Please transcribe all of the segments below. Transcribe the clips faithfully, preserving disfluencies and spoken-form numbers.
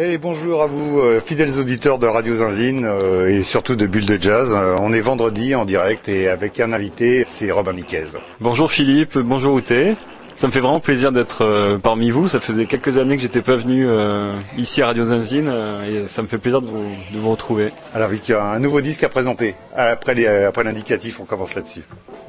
Et bonjour à vous, euh, fidèles auditeurs de Radio Zinzine euh, et surtout de Bulle de Jazz. Euh, on est vendredi en direct et avec un invité, c'est Robin Niquez. Bonjour Philippe, bonjour Outé. Ça me fait vraiment plaisir d'être euh, parmi vous. Ça faisait quelques années que j'étais pas venu euh, ici à Radio Zinzine euh, et ça me fait plaisir de vous, de vous retrouver. Alors Vic, il y a un nouveau disque à présenter. Après, les, après l'indicatif, on commence là-dessus.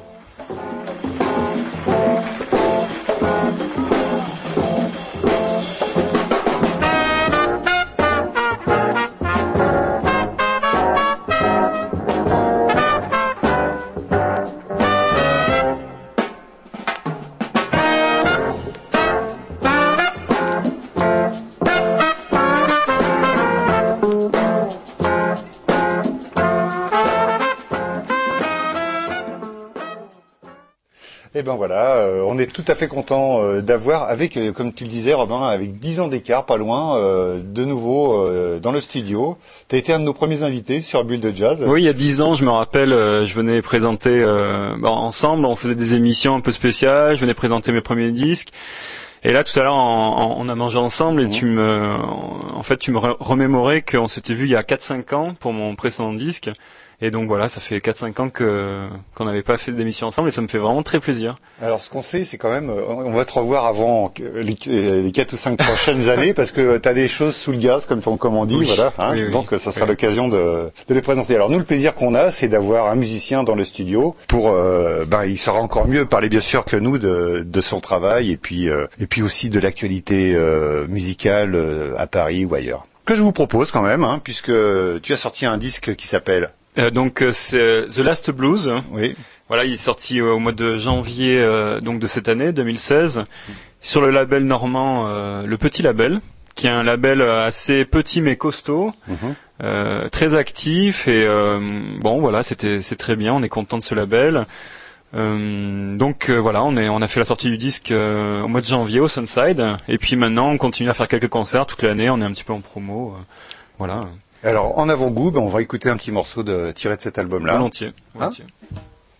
Et ben voilà, euh, on est tout à fait content euh, d'avoir, avec, euh, comme tu le disais Robin, avec dix ans d'écart, pas loin, euh, de nouveau euh, dans le studio. Tu as été un de nos premiers invités sur Bulle de Jazz. Oui, il y a dix ans, je me rappelle, euh, je venais présenter, euh, bon, ensemble, on faisait des émissions un peu spéciales, je venais présenter mes premiers disques. Et là, tout à l'heure, on, on a mangé ensemble et mmh. tu me, en fait, tu me remémorais qu'on s'était vu il y a quatre cinq ans pour mon précédent disque. Et donc voilà, ça fait quatre cinq ans que qu'on n'avait pas fait d'émission ensemble et ça me fait vraiment très plaisir. Alors ce qu'on sait, c'est quand même, on va te revoir avant les, les quatre ou cinq prochaines années parce que tu as des choses sous le gaz, comme, comme on dit, oui, voilà. Hein, oui, oui, donc ça sera oui. l'occasion de, de les présenter. Alors nous, le plaisir qu'on a, c'est d'avoir un musicien dans le studio pour, euh, ben il saura encore mieux parler bien sûr que nous de, de son travail et puis euh, et puis aussi de l'actualité euh, musicale euh, à Paris ou ailleurs. Que je vous propose quand même, hein, puisque tu as sorti un disque qui s'appelle Euh, donc euh, c'est The Last Blues. Oui. Voilà, il est sorti euh, au mois de janvier euh, donc de cette année deux mille seize mmh. sur le label normand euh, Le Petit Label, qui est un label assez petit mais costaud, mmh. euh, très actif et euh, bon voilà, c'était c'est très bien, on est content de ce label. Euh, donc euh, voilà, on est on a fait la sortie du disque euh, au mois de janvier au Sunside et puis maintenant on continue à faire quelques concerts toute l'année, on est un petit peu en promo, euh, voilà. Alors, en avant-goût, ben, on va écouter un petit morceau de, tiré de cet album-là. Volontiers. volontiers. Hein ?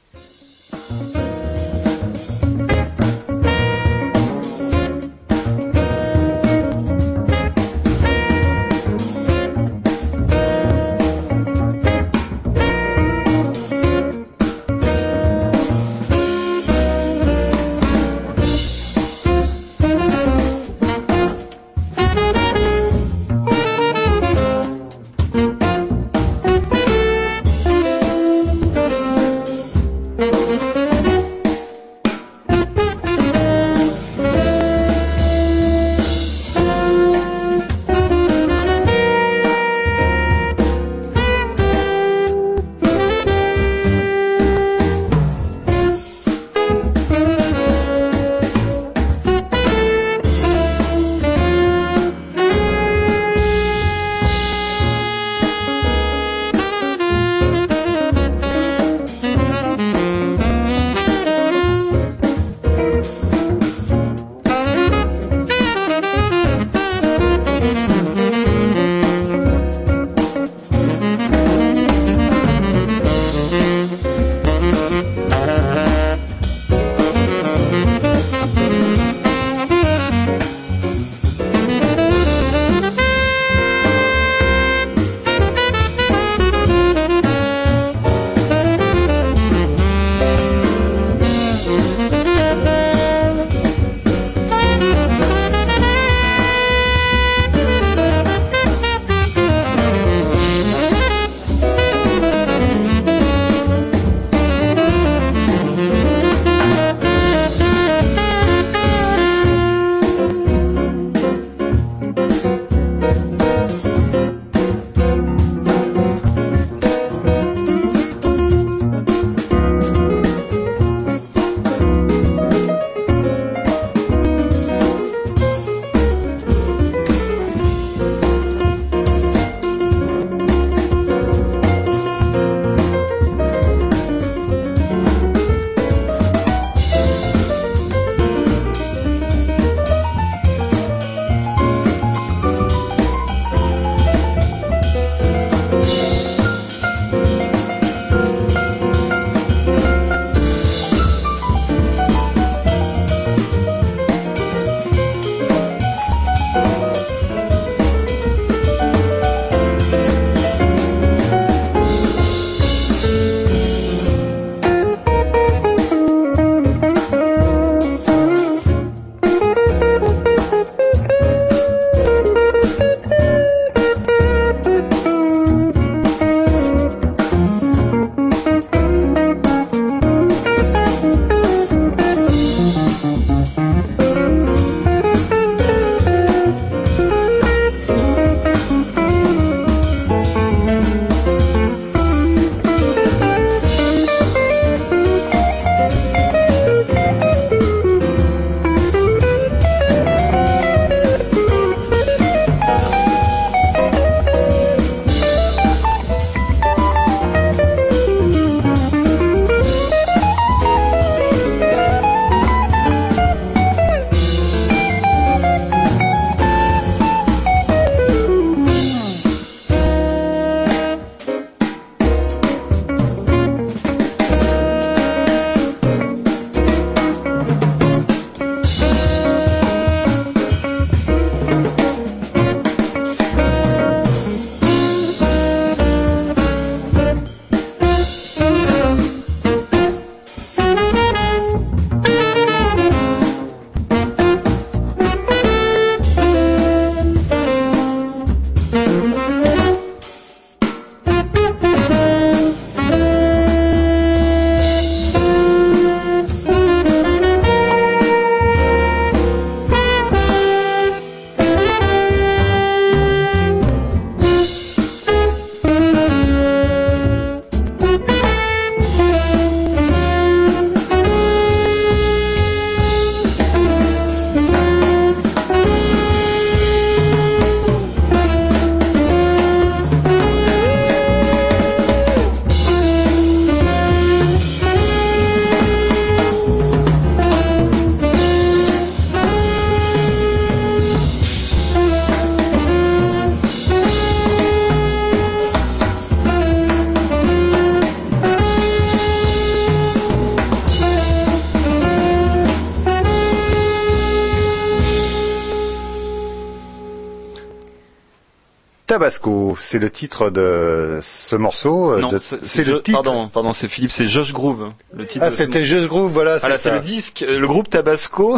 Tabasco, c'est le titre de ce morceau. Non, de... c'est, c'est je... le titre. Pardon, pardon, c'est Philippe, c'est Josh Groove. Le titre. Ah, c'était Josh Groove, voilà. Voilà, c'est, c'est ça. le disque, le groupe Tabasco.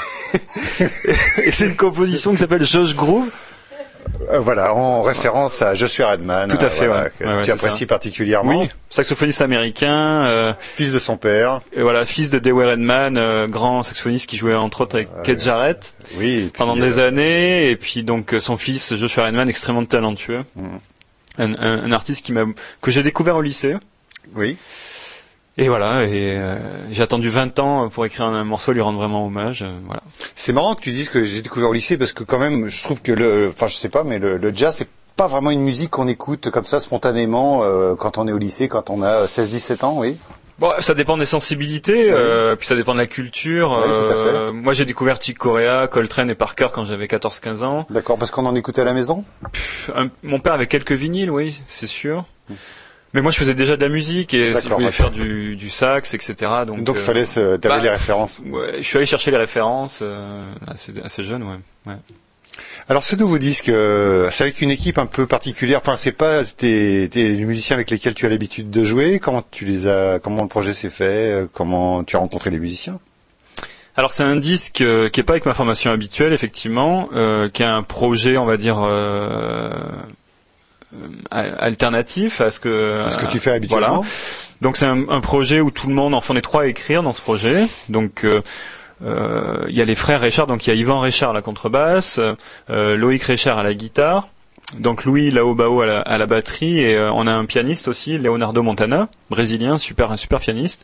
Et c'est une composition qui s'appelle Josh Groove. Euh, voilà, en référence à Joshua Redman. Tout à fait, voilà, ouais. que Ouais, ouais, tu apprécies ça. particulièrement. Oui, saxophoniste américain. Euh, Fils de son père. et voilà, fils de Dewey Redman, euh, grand saxophoniste qui jouait entre autres avec Euh, Keith Jarrett Oui. et puis, pendant euh, des années. Et puis donc euh, son fils Joshua Redman, extrêmement talentueux. Mm. Un, un, un artiste qui m'a que j'ai découvert au lycée. Oui. Et voilà, et euh, j'ai attendu vingt ans pour écrire un, un morceau, lui rendre vraiment hommage. Euh, voilà. C'est marrant que tu dises que j'ai découvert au lycée parce que quand même, je trouve que le, enfin, je sais pas, mais le, le jazz, c'est pas vraiment une musique qu'on écoute comme ça spontanément euh, quand on est au lycée, quand on a seize dix-sept ans, oui. Bon, ça dépend des sensibilités, Oui. euh, puis ça dépend de la culture. Oui, tout à fait. Euh, moi, j'ai découvert Chick Corea, Coltrane et Parker quand j'avais quatorze quinze ans. D'accord, parce qu'on en écoutait à la maison. Pff, un- mon père avait quelques vinyles, oui, c'est sûr. Mais moi, je faisais déjà de la musique et D'accord, je voulais d'accord. faire du, du sax, et cetera. Donc, Donc, il euh, fallait se, t'avais bah, les références. ouais, je suis allé chercher les références euh, assez, assez jeune, ouais. ouais. Alors, ce nouveau disque, euh, c'est avec une équipe un peu particulière. Enfin, c'est pas tes, tes les musiciens avec lesquels tu as l'habitude de jouer. Comment tu les as, comment le projet s'est fait, euh, comment tu as rencontré les musiciens. Alors c'est un disque euh, qui est pas avec ma formation habituelle, effectivement, euh, qui est un projet, on va dire, euh, euh, alternatif à ce que Ce que tu fais euh, habituellement. Voilà. Donc c'est un, un projet où tout le monde, enfin on est trois à écrire dans ce projet. Donc euh, euh, il y a les frères Richard, donc il y a Yvan Richard à la contrebasse, euh, Loïc Richard à la guitare, donc Louis Laobao à la, à la batterie, et euh, on a un pianiste aussi, Leonardo Montana, brésilien, super un super pianiste.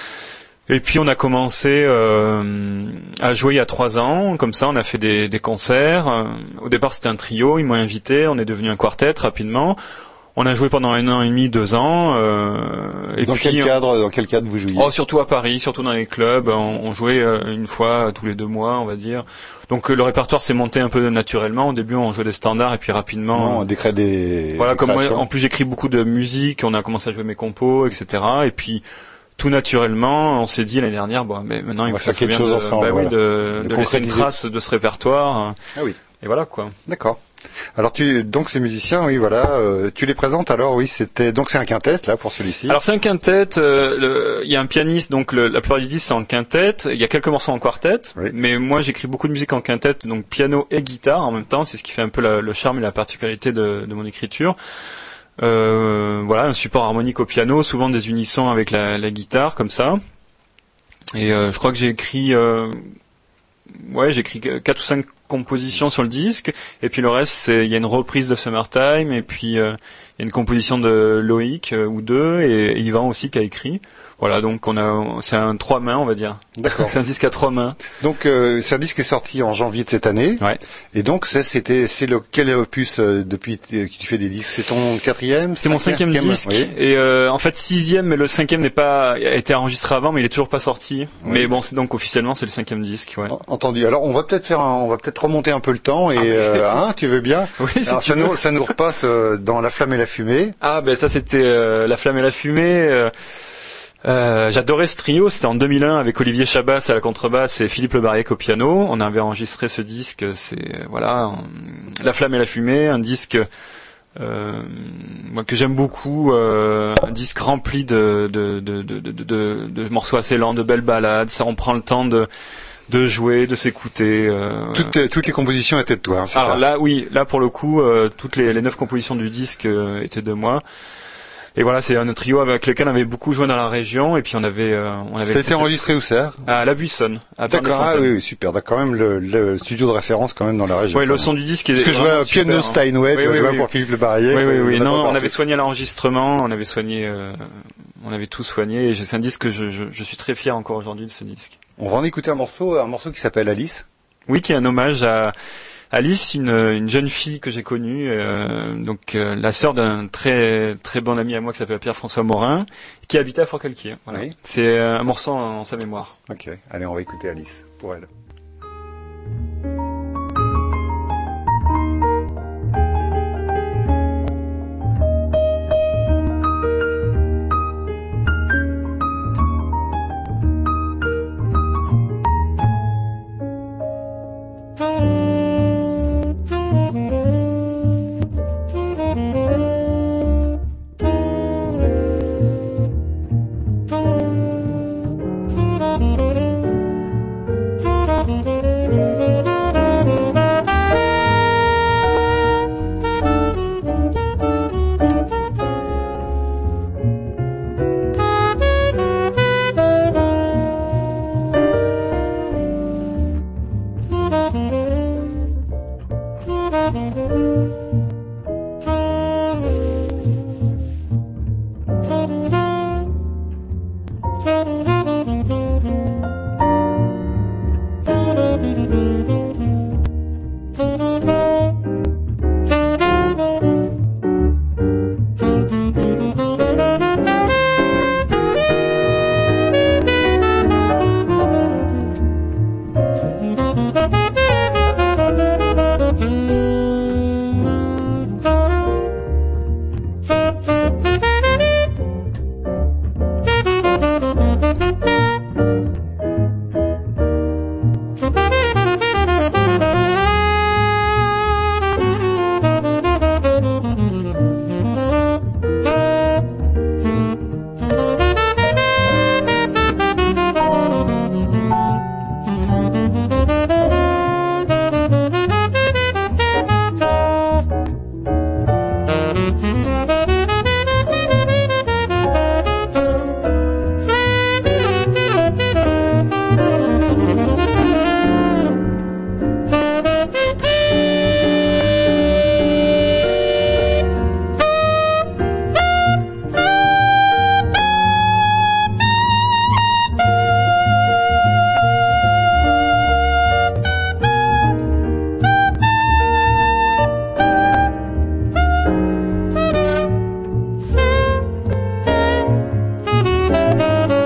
Et puis on a commencé euh, à jouer il y a trois ans, comme ça on a fait des, des concerts. Euh, Au départ c'était un trio, ils m'ont invité, on est devenu un quartet rapidement. On a joué pendant un an et demi, deux ans. Euh, et Dans puis, quel cadre, dans quel cadre vous jouiez? Oh, surtout à Paris, surtout dans les clubs. On, on jouait euh, une fois tous les deux mois, on va dire. Donc euh, le répertoire s'est monté un peu naturellement. Au début, on jouait des standards et puis rapidement. Non, on décrète des. Voilà, des comme moi, créations. en plus j'écris beaucoup de musique, on a commencé à jouer mes compos, et cetera. Et puis tout naturellement, on s'est dit l'année dernière, bon, mais maintenant On il va faut faire que ça quelque vienne chose de, ensemble, bah oui, voilà. de, De de laisser une concrétiser. trace de ce répertoire. Ah oui. Et voilà quoi. D'accord. Alors tu donc ces musiciens, oui voilà, euh, tu les présentes alors, oui c'était donc c'est un quintet là pour celui-ci. Alors c'est un quintet, euh, le- il y a un pianiste, donc le, la plupart du disque c'est en quintet, il y a quelques morceaux en quartet, Oui. mais moi j'écris beaucoup de musique en quintet, donc piano et guitare en même temps, c'est ce qui fait un peu la- le charme et la particularité de, de mon écriture. Euh, voilà, un support harmonique au piano, souvent des unissons avec la, la guitare comme ça. Et euh, je crois que j'ai écrit, euh, ouais, j'ai écrit quatre ou cinq compositions sur le disque, et puis le reste, c'est il y a une reprise de Summertime, et puis euh, il y a une composition de Loïc euh, ou deux, et, et Yvan aussi qui a écrit. Voilà, donc on a, c'est un trois mains, on va dire. D'accord. C'est un disque à trois mains. Donc euh, c'est un disque qui est sorti en janvier de cette année. Ouais. Et donc c'est c'était c'est le quel opus euh, depuis t- que tu fais des disques, c'est ton quatrième, C'est mon cinquième disque, oui. et euh, en fait sixième, mais le cinquième n'est pas, a été enregistré avant, mais il est toujours pas sorti. Mais bon, c'est donc officiellement c'est le cinquième disque, ouais. Entendu. Alors on va peut-être faire un, on va peut-être remonter un peu le temps et euh, hein, tu veux bien? Oui, si Alors, tu ça veux. nous ça nous repasse euh, dans La Flamme et la Fumée. Ah ben ça c'était euh, La Flamme et la Fumée. Euh, euh, j'adorais ce trio, c'était en deux mille un avec Olivier Chabas à la contrebasse et Philippe Le Bariec au piano. On avait enregistré ce disque, c'est euh, voilà, euh, La Flamme et la Fumée, un disque euh, moi, que j'aime beaucoup, euh, un disque rempli de de, de, de, de, de de morceaux assez lents, de belles ballades. Ça, on prend le temps de de jouer, de s'écouter. Euh, Toutes euh, toutes les compositions étaient de toi, hein, c'est Alors ça? là, oui, là pour le coup, euh, toutes les, les neuf compositions du disque euh, étaient de moi. Et voilà, c'est un trio avec lequel on avait beaucoup joué dans la région, et puis on avait, euh, on avait Ça a été enregistré où ça? à La Buissonne, à D'accord, ah Berne-les-Fontaines. oui, oui, super. D'accord, quand même le, le studio de référence quand même dans la région. Ouais, le son du disque est Parce que je vraiment vois super, Piano hein. Steinway, Oui, tu oui, vois oui. pour Philippe Le Bariec. Oui, oui, euh, oui. il y en a Non, pas on partout. avait soigné l'enregistrement, on avait soigné, euh, on avait tout soigné. Et c'est un disque que je, je, je suis très fier encore aujourd'hui de ce disque. On va en écouter un morceau, un morceau qui s'appelle Alice. Oui, qui est un hommage à Alice, une, une jeune fille que j'ai connue, euh, donc euh, la sœur d'un très très bon ami à moi qui s'appelle Pierre-François Morin, qui habitait à Forcalquier. Voilà. Oui. C'est euh, un morceau en, en sa mémoire. Ok, allez, on va écouter Alice pour elle. Thank you.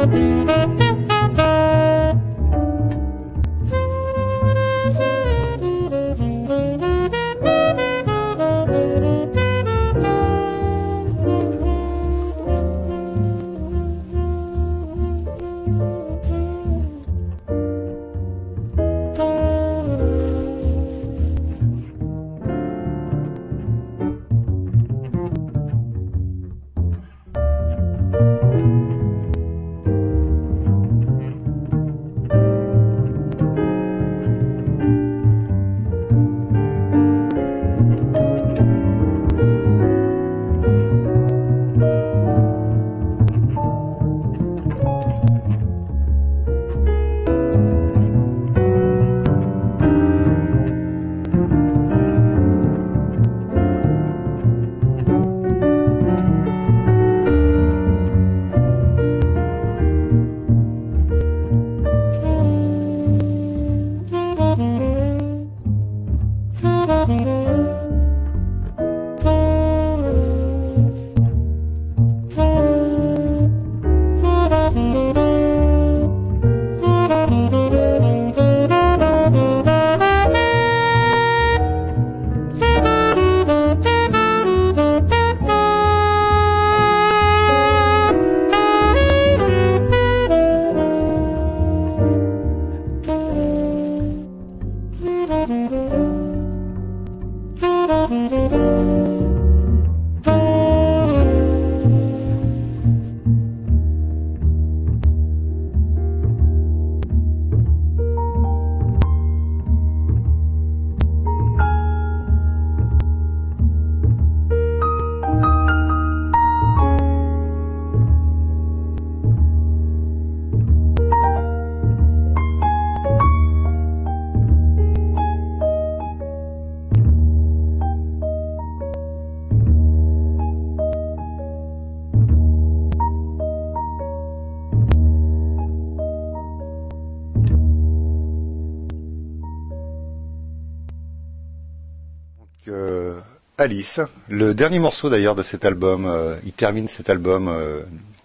Euh, Alice, le dernier morceau d'ailleurs de cet album, euh, il termine cet album. Euh...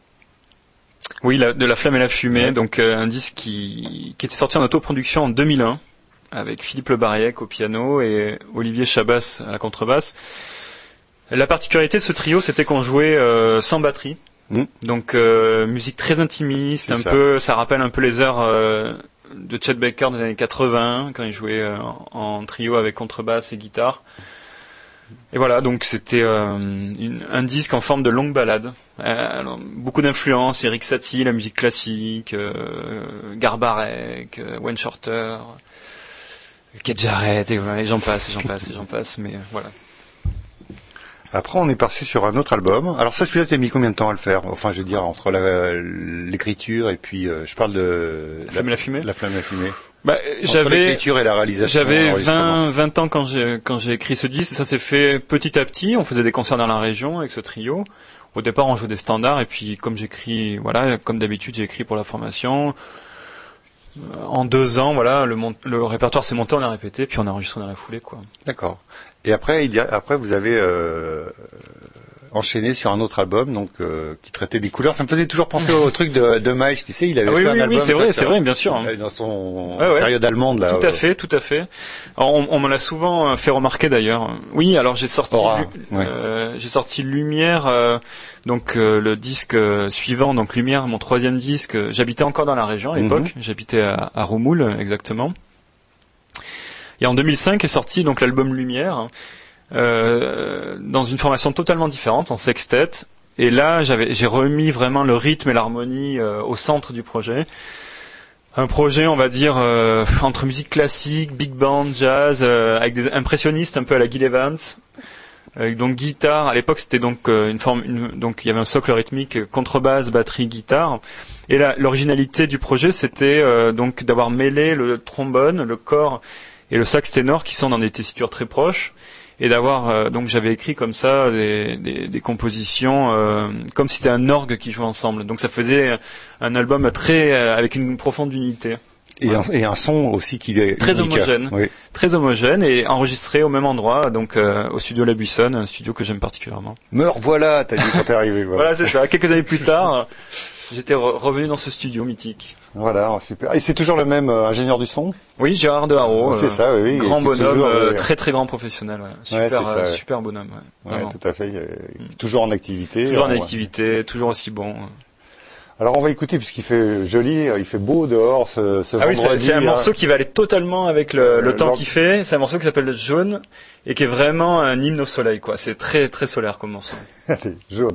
Oui, la, de La Flamme et la Fumée, ouais. donc euh, un disque qui, qui était sorti en autoproduction en deux mille un, avec Philippe Le Bariec au piano et Olivier Chabas à la contrebasse. La particularité de ce trio, c'était qu'on jouait euh, sans batterie, mmh. donc euh, musique très intimiste, C'est un ça. peu, ça rappelle un peu les heures euh, de Chet Baker des années quatre-vingts, quand il jouait euh, en trio avec contrebasse et guitare. Et voilà, donc c'était euh, une, un disque en forme de longue balade. Euh, alors, beaucoup d'influences, Erik Satie, la musique classique, euh, Garbarek, euh, Wayne Shorter, Keith Jarrett, et, et j'en passe, et j'en passe, et j'en passe, mais euh, voilà. Après, on est passé sur un autre album. Alors ça, celui-là, t'as mis combien de temps à le faire? Enfin, je veux dire, entre la, l'écriture et puis, euh, je parle de... La Flamme et la Fumée. La Flamme et la Fumée. Bah, j'avais, l'écriture et la réalisation. J'avais vingt, vingt ans quand j'ai, quand j'ai écrit ce disque. Ça s'est fait petit à petit. On faisait des concerts dans la région avec ce trio. Au départ, on jouait des standards et puis, comme j'écris, voilà, comme d'habitude, j'ai écrit pour la formation. En deux ans, voilà, le, mon- le répertoire s'est monté, on a répété, puis on a enregistré dans la foulée, quoi. D'accord. Et après, il y a, après, vous avez euh, enchaîné sur un autre album, donc euh, qui traitait des couleurs. Ça me faisait toujours penser au truc de, de Miles, tu sais, il avait ah, fait oui, un oui, album. Oui, c'est vrai, c'est vrai, bien sûr. Euh, dans son ouais, ouais. période allemande, là. Tout à fait, tout à fait. Alors, on, on me l'a souvent fait remarquer d'ailleurs. Oui, alors j'ai sorti, Aura, lu- ouais. euh, j'ai sorti Lumière, euh, donc euh, le disque euh, suivant, donc Lumière, mon troisième disque. euh, J'habitais encore dans la région à l'époque. Mm-hmm. J'habitais à, à Roumoul, exactement. Et en deux mille cinq est sorti donc l'album Lumière. Euh, dans une formation totalement différente, en sextet. Et là, j'avais, j'ai remis vraiment le rythme et l'harmonie euh, au centre du projet. Un projet, on va dire, euh, entre musique classique, big band, jazz, euh, avec des impressionnistes un peu à la Gil Evans. Avec donc guitare. À l'époque, c'était donc euh, une forme, une, donc il y avait un socle rythmique, contrebasse, batterie, guitare. Et là, l'originalité du projet, c'était euh, donc d'avoir mêlé le trombone, le cor et le sax ténor, qui sont dans des tessitures très proches. Et d'avoir euh, donc j'avais écrit comme ça des, des, des compositions euh, comme si c'était un orgue qui jouait ensemble. Donc ça faisait un album très euh, avec une profonde unité. Et, voilà. un, et un son aussi qui est très unique. homogène, oui. très homogène et enregistré au même endroit, donc euh, au studio La Buissonne, un studio que j'aime particulièrement. Me revoilà, t'as dit quand t'es arrivé. Voilà, voilà c'est ça. Quelques années plus tard. j'étais re- revenu dans ce studio mythique. Voilà, super. Et c'est toujours le même euh, ingénieur du son? Oui, Gérard de Haro. C'est euh, ça, oui. oui. Grand Et bonhomme, toujours, euh, oui. très très grand professionnel. Ouais. Super, Ouais, c'est ça, euh, ouais. super bonhomme. Ouais, Ouais, vraiment. tout à fait. euh, Toujours en activité. Toujours en Alors, activité, toujours aussi bon. Alors on va écouter puisqu'il fait joli, il fait beau dehors ce, ce Ah oui, vendredi. c'est, c'est un hein. morceau qui va aller totalement avec le, le Euh, temps lors- qu'il fait. C'est un morceau qui s'appelle Jaune et qui est vraiment un hymne au soleil, quoi. C'est très très solaire comme morceau. Allez, jaune.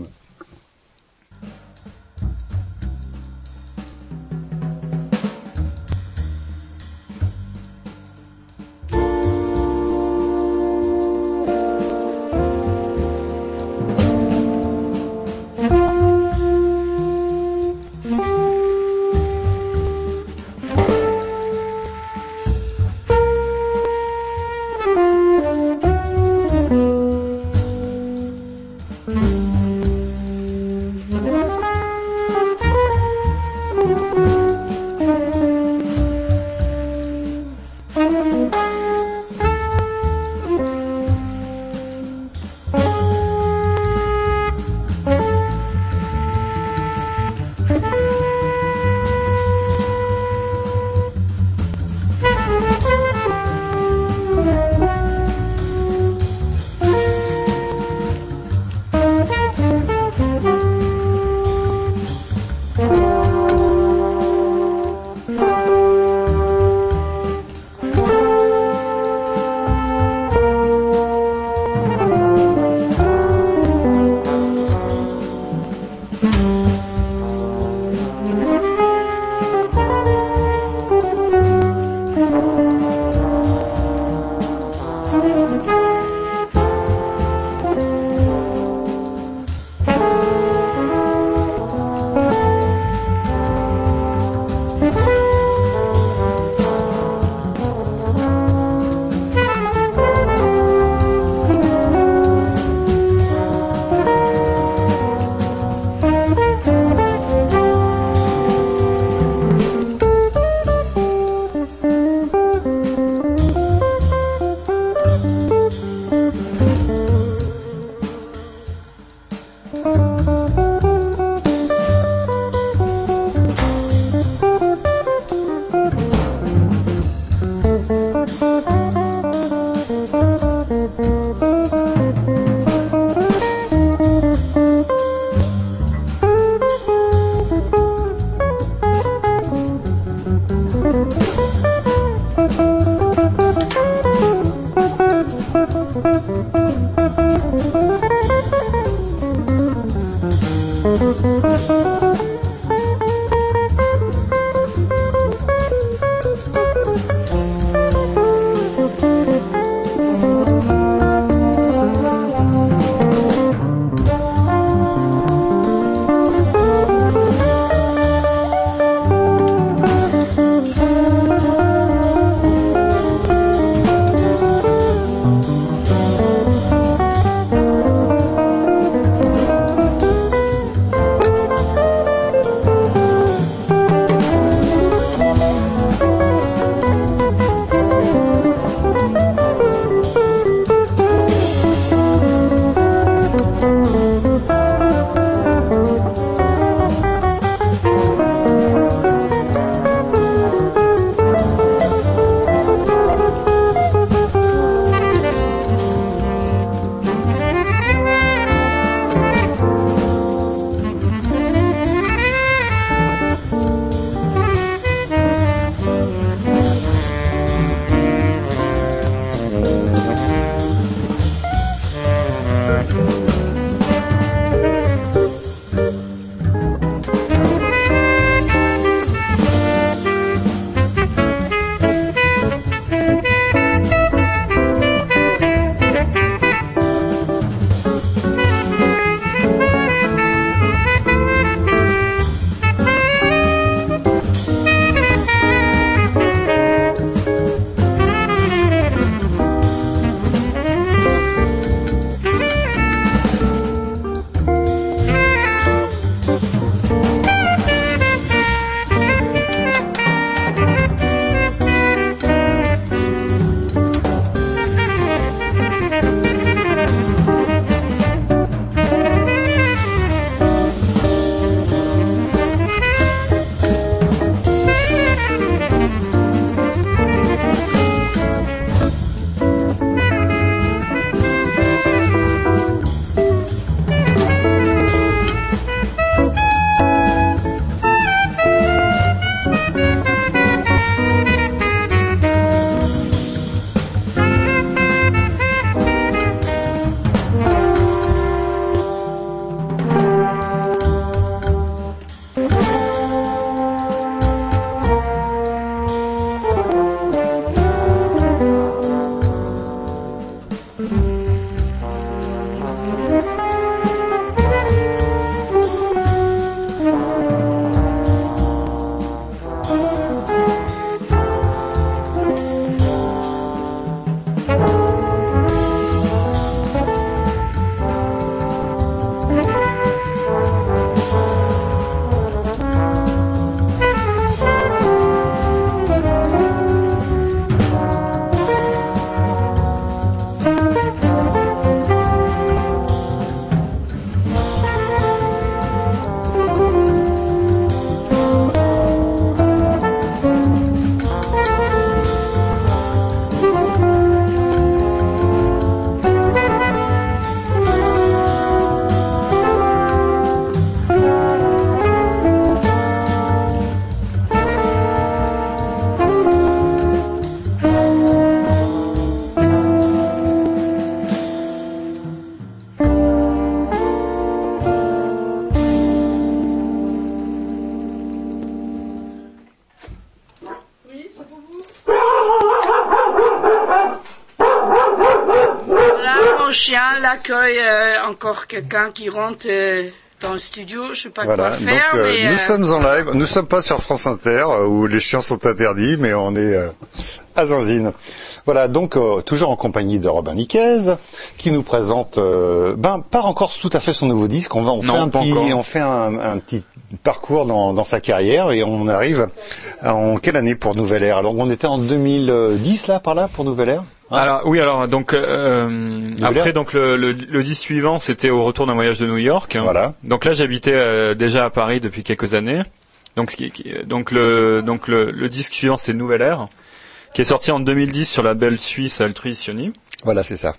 mal l'accueil, euh, encore quelqu'un qui rentre euh, dans le studio, je sais pas voilà. quoi faire. Donc, euh, mais, nous euh... sommes en live. Nous sommes pas sur France Inter euh, où les chiens sont interdits, mais on est euh, à Zinzine. Voilà, donc euh, toujours en compagnie de Robin Niquez, qui nous présente, euh, ben pas encore tout à fait son nouveau disque. On va, on non, fait un petit, encore. on fait un, un petit parcours dans, dans sa carrière et on arrive en quelle année pour Nouvelle Air? Alors on était en deux mille dix là, par là, pour Nouvelle Air. Hein alors oui, alors donc euh, après donc le, le, le disque suivant, c'était Au retour d'un voyage de New York. Voilà. Donc là, j'habitais euh, déjà à Paris depuis quelques années. Donc ce qui, qui, donc le donc le, le disque suivant, c'est Nouvelle Air, qui est sorti en deux mille dix sur la label suisse Altruisioni. Voilà, c'est ça.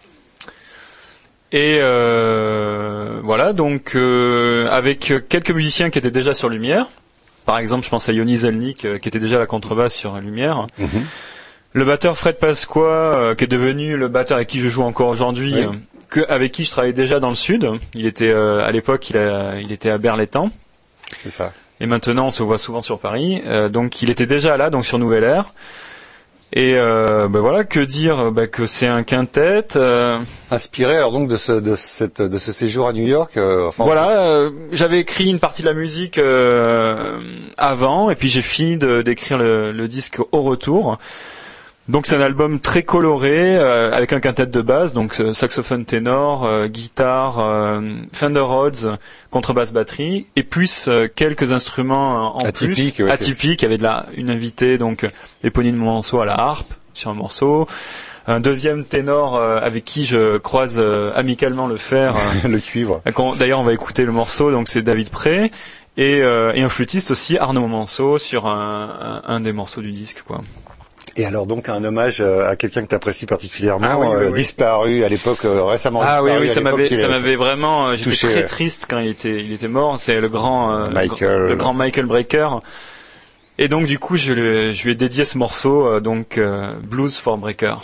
Et euh, voilà, donc euh, avec quelques musiciens qui étaient déjà sur Lumière. Par exemple, je pense à Yoni Zelnik, euh, qui était déjà à la contrebasse sur Lumière. Mm-hmm. Le batteur Fred Pasqua, euh, qui est devenu le batteur avec qui je joue encore aujourd'hui, oui. euh, que, avec qui je travaillais déjà dans le Sud. Il était euh, à l'époque, il, a, il était à Berlétan. C'est ça. Et maintenant, on se voit souvent sur Paris. Euh, donc, il était déjà là, donc sur Nouvelle Air. Et euh, ben voilà, que dire, ben que c'est un quintet. Euh... Inspiré alors donc de ce de cette de ce séjour à New York. Euh, enfin, voilà, euh, j'avais écrit une partie de la musique euh, avant, et puis j'ai fini de, d'écrire le, le disque au retour. Donc c'est un album très coloré euh, avec un quintet de base, donc euh, saxophone ténor, euh, guitare, euh, Fender Rhodes, contrebasse, batterie, et plus euh, quelques instruments en atypique, plus ouais, atypiques. Il y avait de la une invitée, donc Éponine Monceau à la harpe sur un morceau, un deuxième ténor euh, avec qui je croise euh, amicalement le fer, euh, le cuivre. D'ailleurs, on va écouter le morceau, donc c'est David Pré, et, euh, et un flûtiste aussi, Arnaud Monceau, sur un, un, un des morceaux du disque, quoi. Et alors donc un hommage à quelqu'un que tu apprécies particulièrement, ah, oui, oui, euh, oui. disparu à l'époque, euh, récemment ah, disparu. Ah oui, oui, ça m'avait, ça m'avait fait... vraiment, euh, j'étais touché. très triste quand il était, il était mort. C'est le grand, euh, Michael. le grand Michael Brecker. Et donc du coup, je, le, je lui ai dédié ce morceau, euh, donc euh, Blues for Brecker.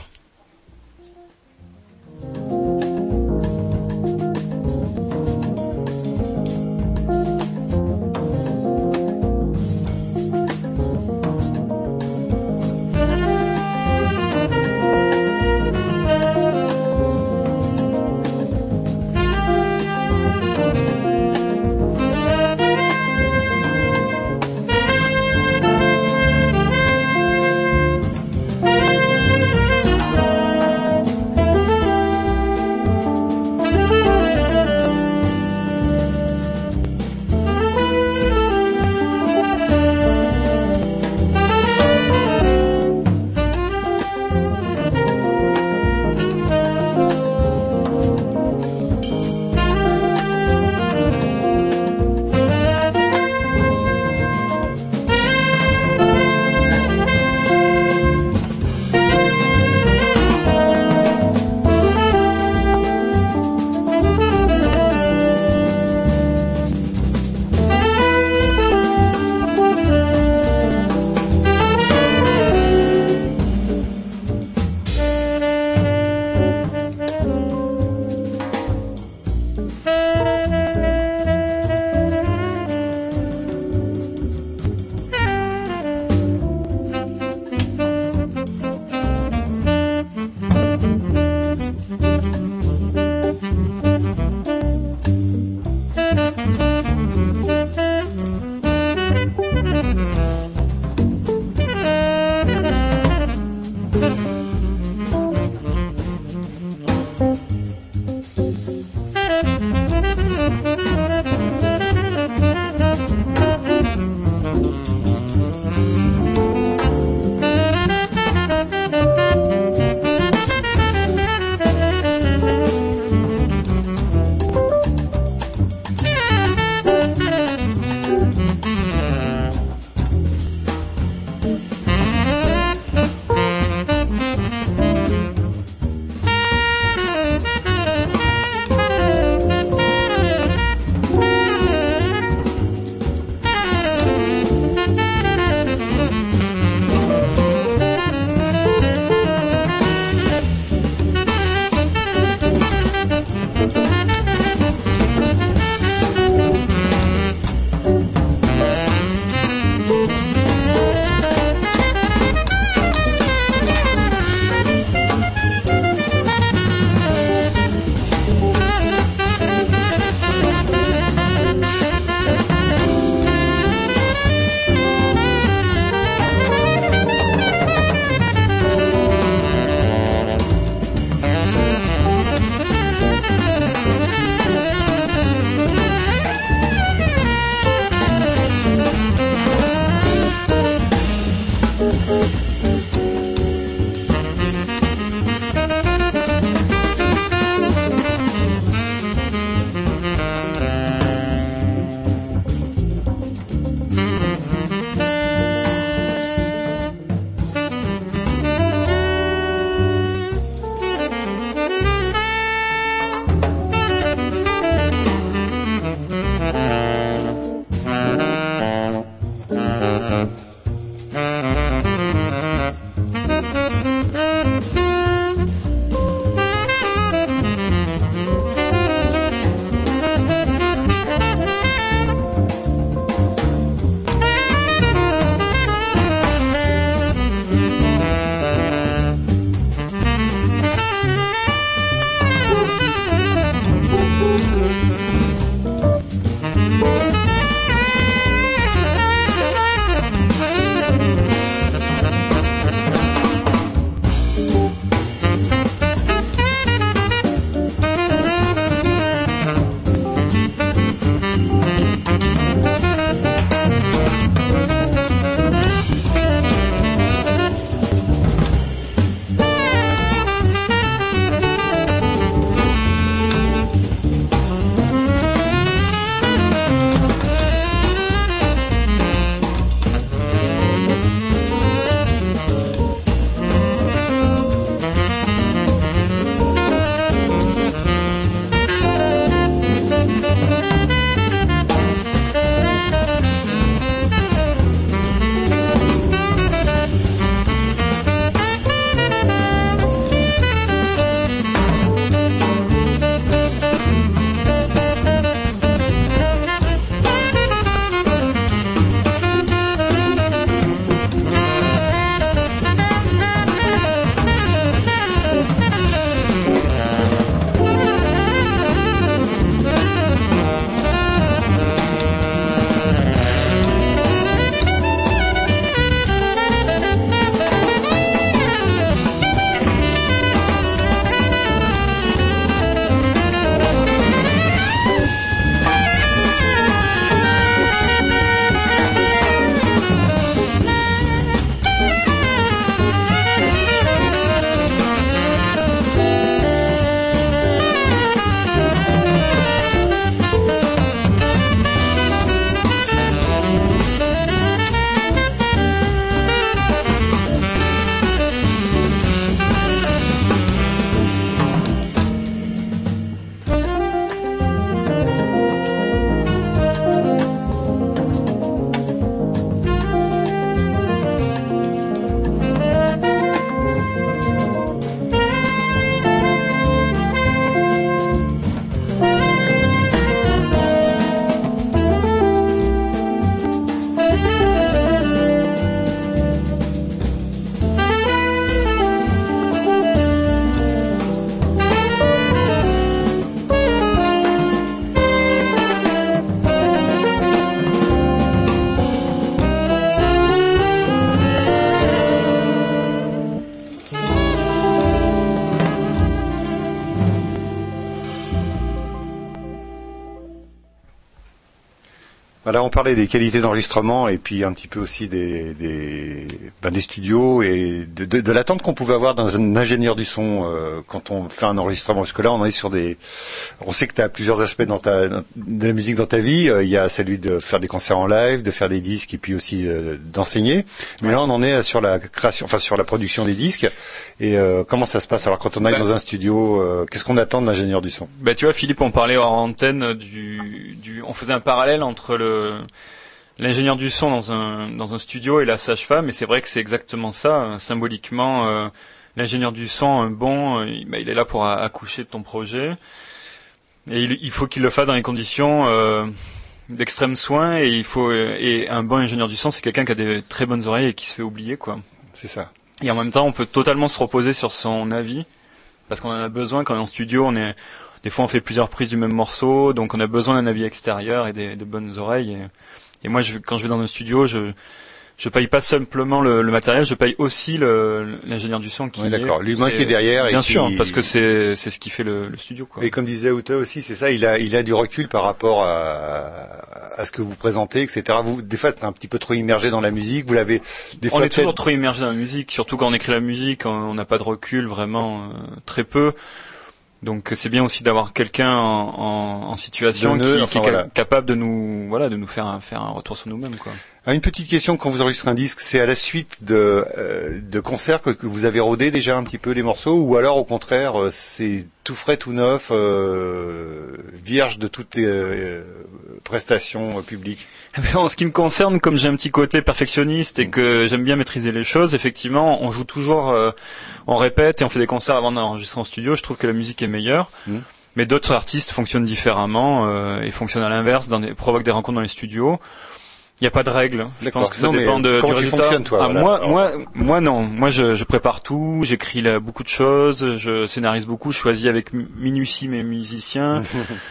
là, on parlait des qualités d'enregistrement et puis un petit peu aussi des des, ben, des studios et de, de, de l'attente qu'on pouvait avoir dans un ingénieur du son euh, quand on fait un enregistrement. Parce que là, on est sur des, on sait que tu as plusieurs aspects dans ta de la musique dans ta vie. Euh, il y a celui de faire des concerts en live, de faire des disques et puis aussi euh, d'enseigner. Mais ouais. Là, on en est sur la création, enfin sur la production des disques. Et euh, comment ça se passe alors quand on arrive bah, dans un studio, euh, qu'est-ce qu'on attend de l'ingénieur du son? Bah tu vois, Philippe, on parlait en antenne du, du, on faisait un parallèle entre le l'ingénieur du son dans un dans un studio et la sage-femme, et c'est vrai que c'est exactement ça. Symboliquement, euh, l'ingénieur du son, un bon, il, bah, il est là pour a, accoucher de ton projet, et il, il faut qu'il le fasse dans les conditions euh, d'extrême soin, et il faut et un bon ingénieur du son, c'est quelqu'un qui a des très bonnes oreilles et qui se fait oublier, quoi. C'est ça. Et en même temps, on peut totalement se reposer sur son avis, parce qu'on en a besoin quand on est en studio. On est des fois on fait plusieurs prises du même morceau, donc on a besoin d'un avis extérieur et des, de bonnes oreilles. Et, et moi, je, quand je vais dans un studio, je je paye pas simplement le, le matériel, je paye aussi le, l'ingénieur du son qui oui, est. D'accord, l'humain qui est derrière. Bien et sûr, qui... parce que c'est c'est ce qui fait le, le studio, quoi. Et comme disait Ute aussi, c'est ça, il a il a du recul par rapport à à ce que vous présentez, et cetera. Vous, des fois, c'est un petit peu trop immergé dans la musique. Vous l'avez. Des fois, on est toujours trop immergé dans la musique, surtout quand on écrit la musique, on n'a pas de recul, vraiment euh, très peu. Donc c'est bien aussi d'avoir quelqu'un en, en, en situation de qui, nœud, qui enfin, est voilà. capable de nous, voilà, de nous faire un, faire un retour sur nous-mêmes, quoi. Ah, une petite question, quand vous enregistrez un disque, c'est à la suite de, euh, de concerts que, que vous avez rodé déjà un petit peu les morceaux, ou alors au contraire c'est tout frais, tout neuf, euh, vierge de toutes les euh, prestations euh, publiques? En ce qui me concerne, comme j'ai un petit côté perfectionniste et mmh. que j'aime bien maîtriser les choses, effectivement, on joue toujours, euh, on répète et on fait des concerts avant d'enregistrer en studio. Je trouve que la musique est meilleure. Mmh. Mais d'autres artistes fonctionnent différemment euh, et fonctionnent à l'inverse, dans des, provoquent des rencontres dans les studios. Il n'y a pas de règle. Je pense que ça non, dépend de, du résultat. Toi, ah, voilà. moi, moi, moi, non. Moi, je, je prépare tout. J'écris là, beaucoup de choses. Je scénarise beaucoup. Je choisis avec minutie mes musiciens.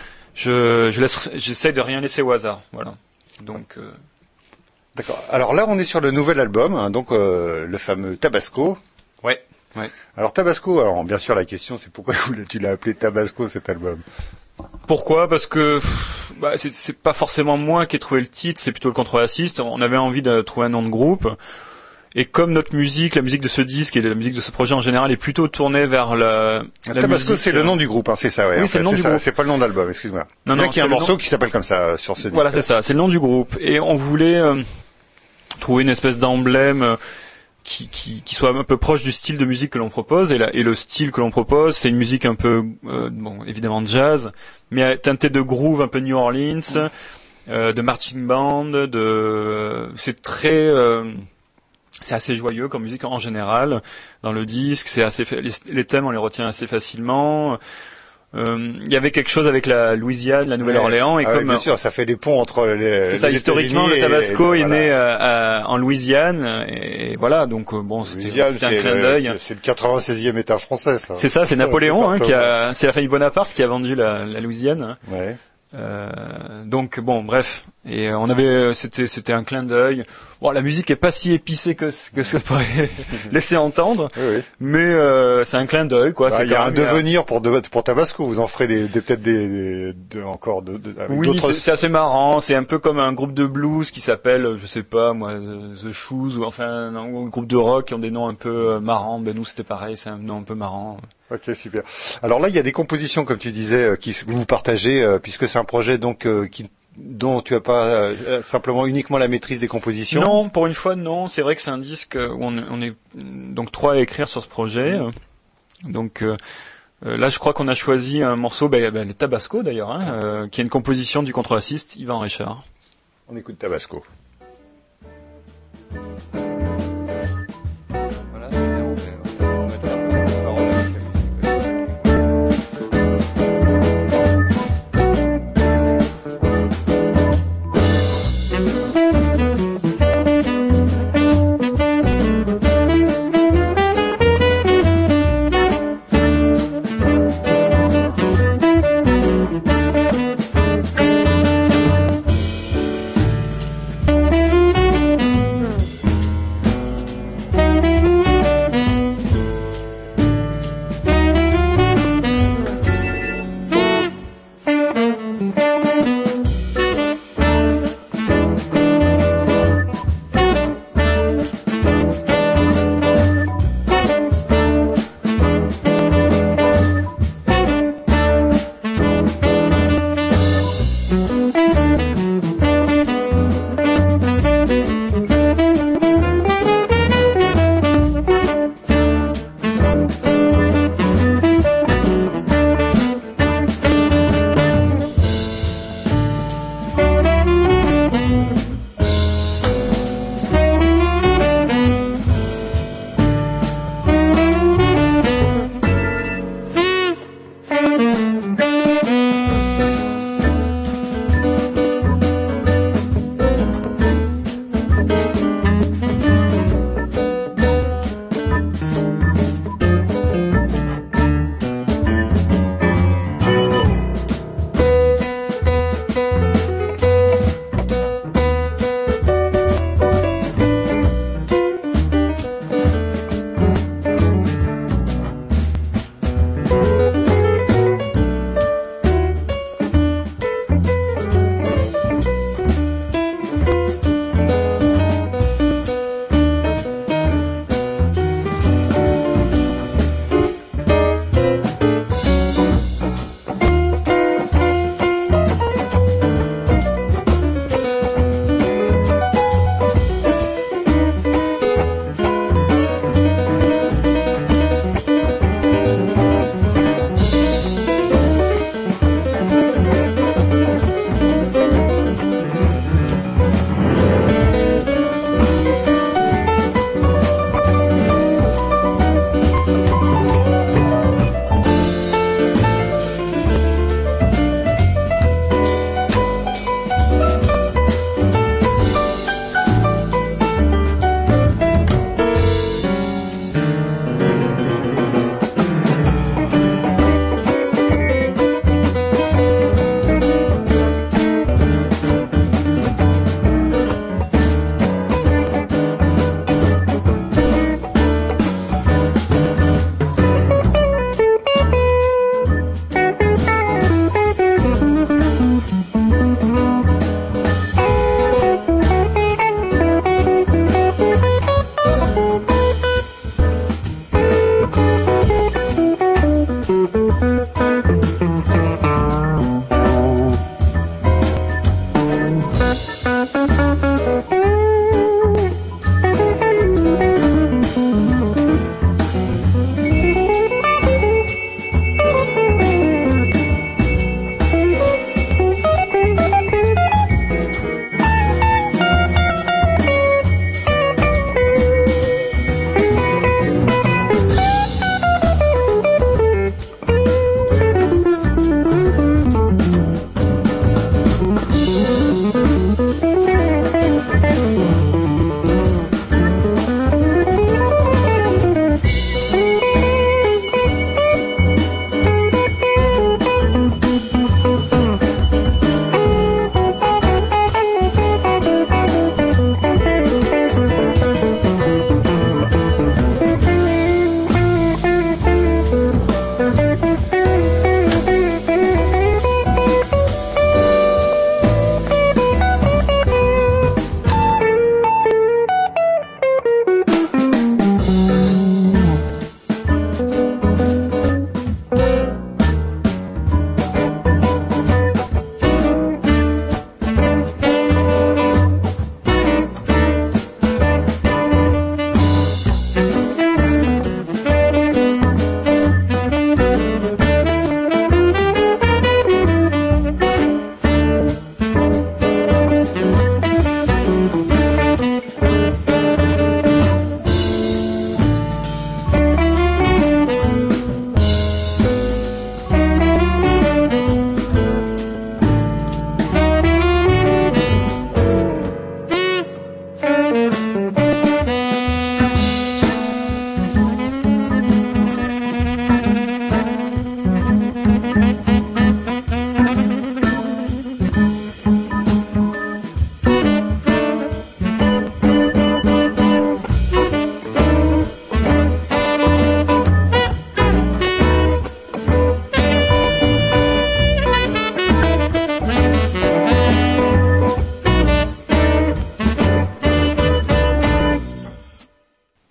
je, je laisse, j'essaie de rien laisser au hasard. Voilà. Donc. Euh... D'accord. Alors là, on est sur le nouvel album, hein, donc euh, le fameux Tabasco. Ouais. Ouais. Alors Tabasco. Alors bien sûr, la question, c'est pourquoi tu l'as appelé Tabasco cet album? Pourquoi? Parce que bah, c'est, c'est pas forcément moi qui ai trouvé le titre, c'est plutôt le contrebassiste. On avait envie de trouver un nom de groupe. Et comme notre musique, la musique de ce disque et la musique de ce projet en général est plutôt tournée vers la, la Tabasco, musique. c'est le nom du groupe, hein, c'est ça, ouais. Oui, en c'est fait, le nom c'est du ça, groupe. C'est pas le nom d'album, excuse-moi. Non, non, il y a un morceau nom... qui s'appelle comme ça sur ce disque. Voilà, c'est ça, c'est le nom du groupe. Et on voulait euh, trouver une espèce d'emblème euh, qui, qui, qui soit un peu proche du style de musique que l'on propose. Et, la, et le style que l'on propose, c'est une musique un peu, euh, bon, évidemment de jazz, mais teintée de groove, un peu New Orleans, mmh. euh, de marching band, de, euh, c'est très, euh, c'est assez joyeux comme musique en général. Dans le disque, c'est assez, les, les thèmes on les retient assez facilement. Il euh, y avait quelque chose avec la Louisiane, la Nouvelle-Orléans, ouais, et ah comme oui, bien sûr, ça fait des ponts entre les. C'est ça, les historiquement, États-Unis le Tabasco et, et, est voilà. né euh, à, en Louisiane, et voilà, donc bon, c'était, Louisiane, c'était un clin d'œil. C'est le quatre-vingt-seizième État français, ça. C'est ça, c'est Napoléon, hein, qui a, c'est la famille Bonaparte qui a vendu la, la Louisiane. Ouais. Euh, donc bon, bref, et on avait, c'était, c'était un clin d'œil. Bon, la musique est pas si épicée que ce que ça pourrait laisser entendre, oui, oui. mais euh, c'est un clin d'œil, quoi. Bah, il y a un devenir pour de, pour Tabasco. Vous en ferez des, des peut-être des, des, des encore de, de avec oui, d'autres. C'est, c'est assez marrant. C'est un peu comme un groupe de blues qui s'appelle, je sais pas moi, The Shoes, ou enfin un, ou un groupe de rock qui ont des noms un peu marrants. Ben nous c'était pareil, c'est un nom un peu marrant. Ok, super. Alors là, il y a des compositions, comme tu disais, qui vous partagez, euh, puisque c'est un projet donc euh, qui, dont tu as pas euh, simplement uniquement la maîtrise des compositions. Non, pour une fois, non. C'est vrai que c'est un disque où on, on est donc trois à écrire sur ce projet. Mmh. Donc euh, là, je crois qu'on a choisi un morceau, ben, ben, le Tabasco d'ailleurs, hein, euh, qui est une composition du contrebassiste Yvan Richard. On écoute Tabasco.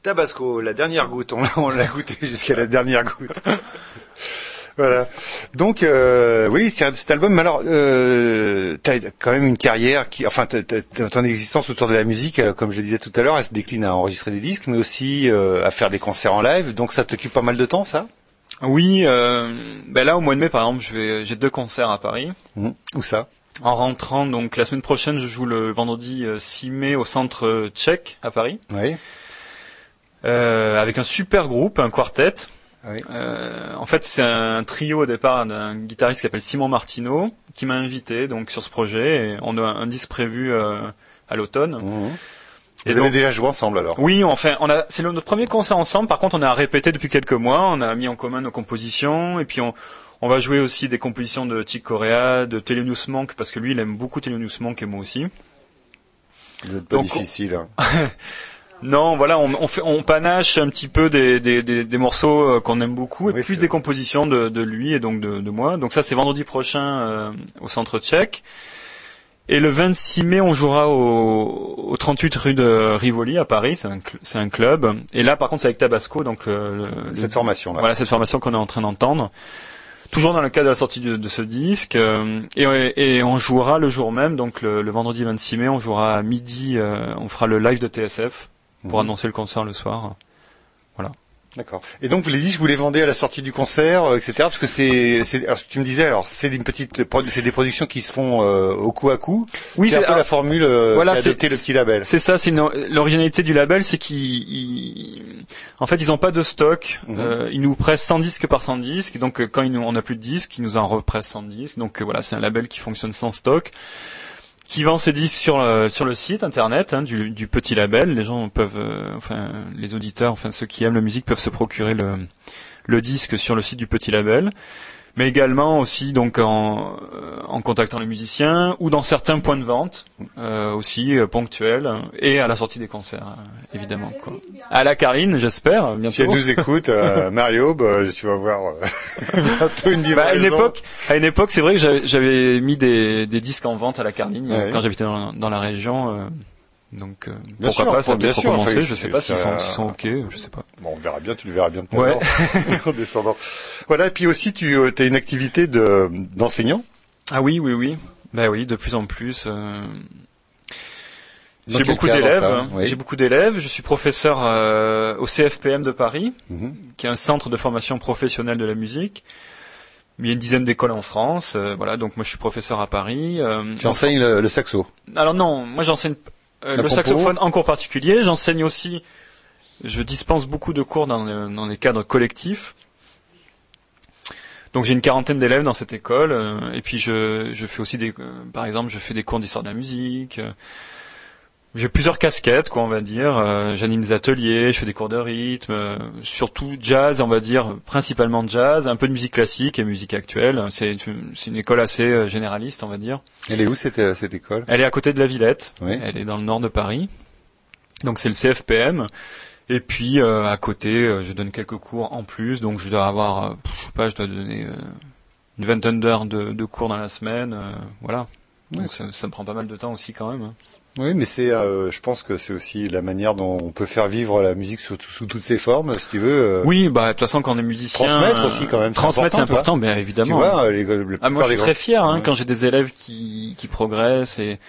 Tabasco, la dernière goutte. On l'a, on l'a goûté jusqu'à la dernière goutte. Voilà. Donc euh, oui, c'est cet album. Mais alors, euh, t'as quand même une carrière qui, enfin, t'as, t'as, ton existence autour de la musique, euh, comme je le disais tout à l'heure, elle se décline à enregistrer des disques, mais aussi euh, à faire des concerts en live. Donc ça t'occupe pas mal de temps, ça? Oui. Euh, ben là, au mois de mai, par exemple, je vais, j'ai deux concerts à Paris. Mmh. Où ça? En rentrant, donc la semaine prochaine, je joue le vendredi six mai au Centre Tchèque à Paris. Oui. Euh, avec un super groupe, un quartet. Oui. Euh, en fait, c'est un trio au départ d'un guitariste qui s'appelle Simon Martineau qui m'a invité donc sur ce projet. Et on a un disque prévu euh, à l'automne. Mmh. Et Vous donc, avez déjà joué ensemble alors? Oui, enfin, on a, c'est le, notre premier concert ensemble. Par contre, on a répété depuis quelques mois. On a mis en commun nos compositions et puis on, on va jouer aussi des compositions de Chick Corea, de Thelonious Monk parce que lui, il aime beaucoup Thelonious Monk et moi aussi. Vous n'êtes pas donc, difficile. Hein. Non, voilà, on, on fait, on panache un petit peu des, des, des, des morceaux qu'on aime beaucoup et oui, plus c'est... des compositions de, de lui et donc de, de moi. Donc ça, c'est vendredi prochain euh, au Centre Tchèque. Et le vingt-six mai, on jouera au, au trente-huit rue de Rivoli à Paris. C'est un, c'est un club. Et là, par contre, c'est avec Tabasco, donc euh, le, cette le, formation. Là. Voilà, cette formation qu'on est en train d'entendre. Toujours dans le cadre de la sortie de, de ce disque. Euh, et, et on jouera le jour même, donc le, le vendredi vingt-six mai, on jouera à midi. Euh, on fera le live de T S F. Pour mmh. annoncer le concert le soir. Voilà. D'accord. Et donc, vous les disques, vous les vendez à la sortie du concert, euh, et cetera. Parce que c'est, c'est, alors, tu me disais, alors, c'est une petite, c'est des productions qui se font euh, au coup à coup. Oui, c'est, c'est un peu alors, la formule euh, voilà, qui a adopté le petit label. C'est ça. C'est une, l'originalité du label, c'est qu'ils, ils, en fait, ils n'ont pas de stock. Mmh. Euh, ils nous pressent cent disques par cent disques. Donc, quand ils nous, on n'a plus de disques, ils nous en repressent cent disques. Donc, voilà, c'est un label qui fonctionne sans stock, qui vend ses disques sur le, sur le site internet hein, du, du petit label. Les gens peuvent, euh, enfin les auditeurs, enfin ceux qui aiment la musique peuvent se procurer le, le disque sur le site du petit label, mais également aussi donc en, en contactant les musiciens ou dans certains points de vente euh, aussi euh, ponctuels et à la sortie des concerts euh, évidemment quoi. À la Carline, j'espère bientôt. Si elle nous écoute, euh, Mario, bah, tu vas voir euh, bientôt une livraison. Bah, à une époque, à une époque, c'est vrai que j'avais, j'avais mis des, des disques en vente à la Carline ouais. quand j'habitais dans, dans la région. Euh, donc euh, pourquoi sûr, pas, ça va peut-être sûr, recommencer. Enfin, je sais pas s'ils sont, s'ils sont ok, je sais pas. Bon, on verra bien. Tu le verras bien tout à ouais. l'heure en descendant. Voilà. Et puis aussi, tu as une activité de d'enseignant. Ah oui, oui, oui. Ben oui, de plus en plus. Euh... J'ai beaucoup d'élèves. Hein. Oui. J'ai beaucoup d'élèves. Je suis professeur euh, au C F P M de Paris, mm-hmm. qui est un centre de formation professionnelle de la musique. Il y a une dizaine d'écoles en France. Euh, voilà, donc moi je suis professeur à Paris. Euh, tu enseignes le, le saxo? Alors non, moi j'enseigne euh, le compo. Saxophone en cours particulier. J'enseigne aussi. Je dispense beaucoup de cours dans, le, dans les cadres collectifs. Donc j'ai une quarantaine d'élèves dans cette école. Euh, et puis je, je fais aussi des, euh, par exemple, je fais des cours d'histoire de la musique. Euh, J'ai plusieurs casquettes, quoi, on va dire. Euh, j'anime des ateliers, je fais des cours de rythme, euh, surtout jazz, on va dire, principalement jazz, un peu de musique classique et musique actuelle. C'est, c'est une école assez euh, généraliste, on va dire. Elle est où cette, cette école? Elle est à côté de la Villette. Oui. Elle est dans le nord de Paris. Donc c'est le C F P M. Et puis euh, à côté, euh, je donne quelques cours en plus. Donc je dois avoir, euh, je sais pas, je dois donner euh, une vingtaine d'heures de, de cours dans la semaine. Euh, voilà. Donc ouais. ça, ça me prend pas mal de temps aussi quand même. Hein. Oui, mais c'est, euh, je pense que c'est aussi la manière dont on peut faire vivre la musique sous, sous toutes ses formes, si tu veux. Euh, oui, bah de toute façon, quand on est musicien, transmettre aussi quand même. Transmettre, c'est important, c'est important bien évidemment. Tu vois, les, les ah, moi, je suis très fier hein, ouais. quand j'ai des élèves qui qui progressent et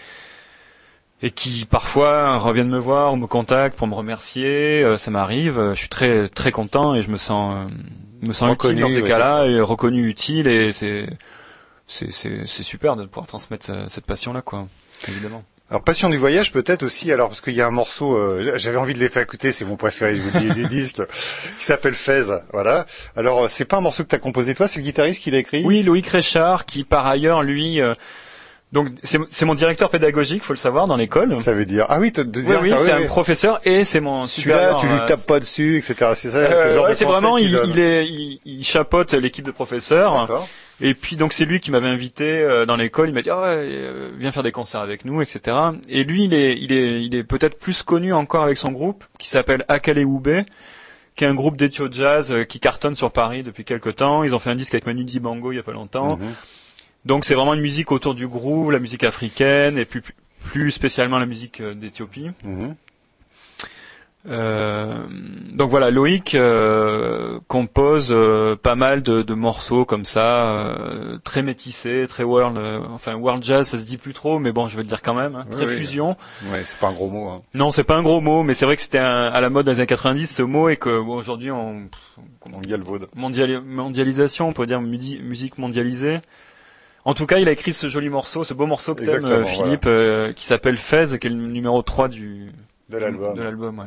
et qui parfois reviennent me voir ou me contactent pour me remercier. Euh, ça m'arrive. Je suis très très content et je me sens euh, me sens reconnu, utile dans ces ouais, cas-là et reconnu utile et c'est c'est c'est c'est super de pouvoir transmettre cette passion-là, quoi. Évidemment. Alors Passion du voyage peut-être aussi, alors parce qu'il y a un morceau, euh, j'avais envie de les faire écouter, c'est mon préféré, je vous dis, du disque, qui s'appelle Fez, voilà. Alors c'est pas un morceau que t'as composé toi, c'est le guitariste qui l'a écrit? Oui, Loïc Réchard, qui par ailleurs lui, euh, donc c'est, c'est mon directeur pédagogique, faut le savoir, dans l'école. Ça veut dire ah oui, t- oui, oui, c'est oui, un oui. professeur et c'est mon supérieur. Celui-là, tu lui tapes pas dessus, et cetera. C'est ça, euh, c'est le genre ouais, de c'est vraiment, il, il est, il, il chapeaute l'équipe de professeurs. D'accord. Et puis donc c'est lui qui m'avait invité euh, dans l'école. Il m'a dit oh, ouais, euh, viens faire des concerts avec nous, et cetera. Et lui, il est, il est, il est peut-être plus connu encore avec son groupe qui s'appelle Akale Oubé, qui est un groupe d'ethio jazz euh, qui cartonne sur Paris depuis quelque temps. Ils ont fait un disque avec Manu Dibango il y a pas longtemps. Mm-hmm. Donc c'est vraiment une musique autour du groove, la musique africaine et plus plus spécialement la musique euh, d'Éthiopie. Mm-hmm. Euh, donc voilà, Loïc euh, compose euh, pas mal de, de morceaux comme ça, euh, très métissés, très world, euh, enfin world jazz, ça se dit plus trop, mais bon, je vais le dire quand même, hein, Oui, très oui. fusion. Ouais, c'est pas un gros mot. Hein. Non, c'est pas un gros mot, mais c'est vrai que c'était un, à la mode dans les années quatre-vingt-dix ce mot et que bon, aujourd'hui on On galvaude. mondiali- mondialisation, on peut dire mudi- musique mondialisée. En tout cas, il a écrit ce joli morceau, ce beau morceau que t'aimes, Exactement, euh, Philippe, euh, qui s'appelle Fez, qui est le numéro trois du De l'album. de l'album, ouais.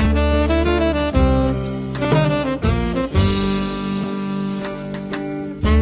Thank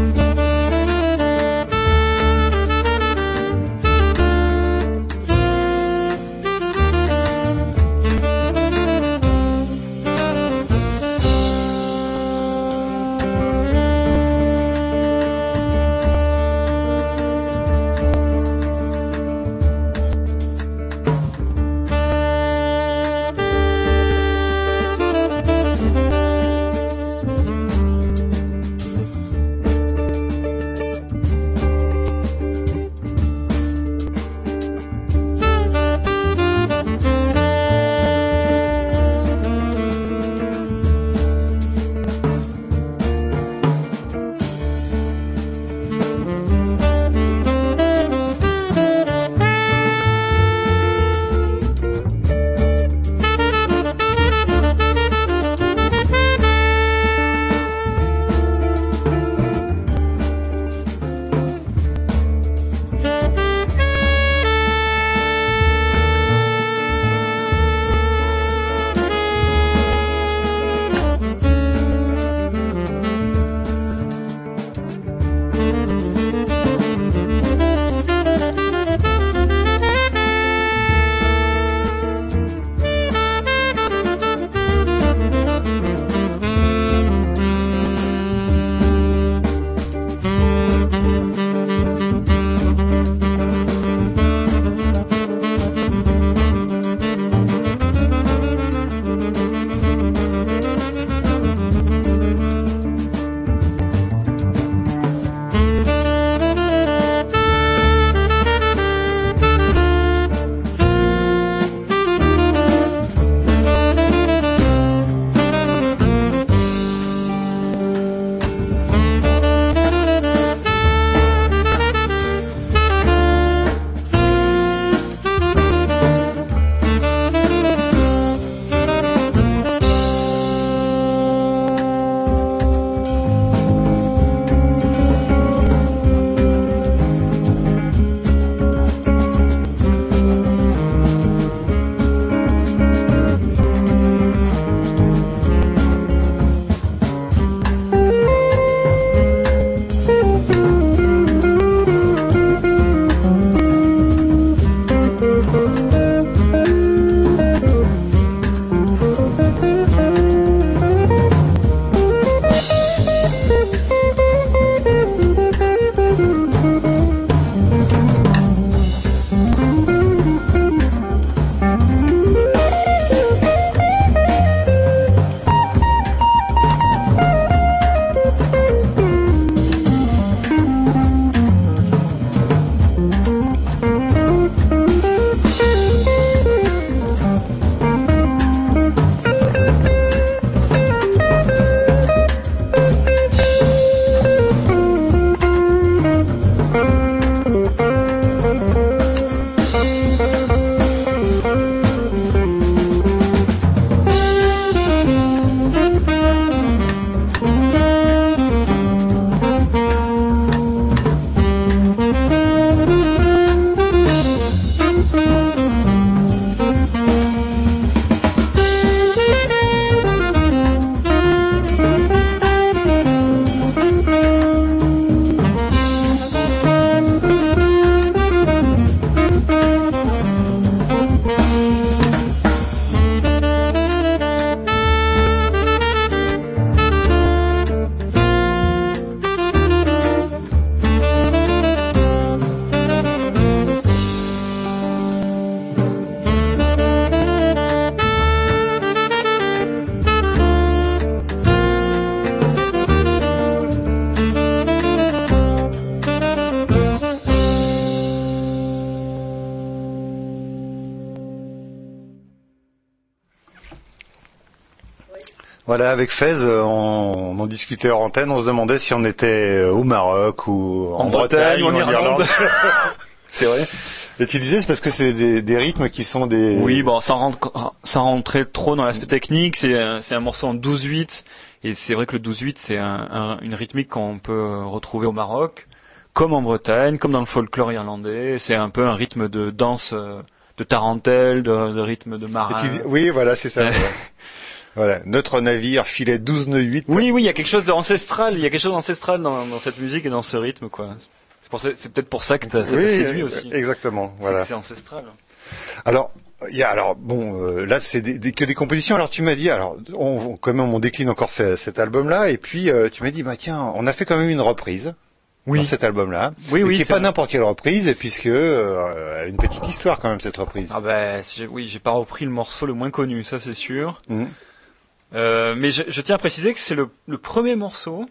Voilà, avec Fez, on, on en discutait hors antenne, on se demandait si on était au Maroc ou en, en Bretagne, Bretagne ou en Irlande. C'est vrai. Et tu disais, c'est parce que c'est des, des rythmes qui sont des... Oui, bon, sans, rentrer, sans rentrer trop dans l'aspect technique, c'est un, c'est un morceau en douze huit, et c'est vrai que le douze huit, c'est un, un, une rythmique qu'on peut retrouver au Maroc, comme en Bretagne, comme dans le folklore irlandais. C'est un peu un rythme de danse, de tarentelle, de, de rythme de marin. Et tu dis, oui, voilà, c'est ça. Voilà, notre navire filait douze nœuds huit. Oui, oui, il y a quelque chose d'ancestral, il y a quelque chose d'ancestral dans, dans cette musique et dans ce rythme, quoi. C'est, pour ça, c'est peut-être pour ça que t'as, ça oui, t'a séduit aussi. Exactement, c'est voilà. Que c'est ancestral. Alors, il y a, alors, bon, euh, là, c'est des, des, que des compositions. Alors, tu m'as dit, alors, on, quand même, on décline encore ce, cet album-là, et puis, euh, tu m'as dit, bah, tiens, on a fait quand même une reprise. Oui. Dans cet album-là. Oui, et oui. Qui est pas n'importe quelle reprise, puisque, euh, elle a une petite histoire quand même, cette reprise. Ah ben, bah, oui, j'ai pas repris le morceau le moins connu, ça c'est sûr. Mmh. Euh, mais je, je tiens à préciser que c'est le, le premier morceau,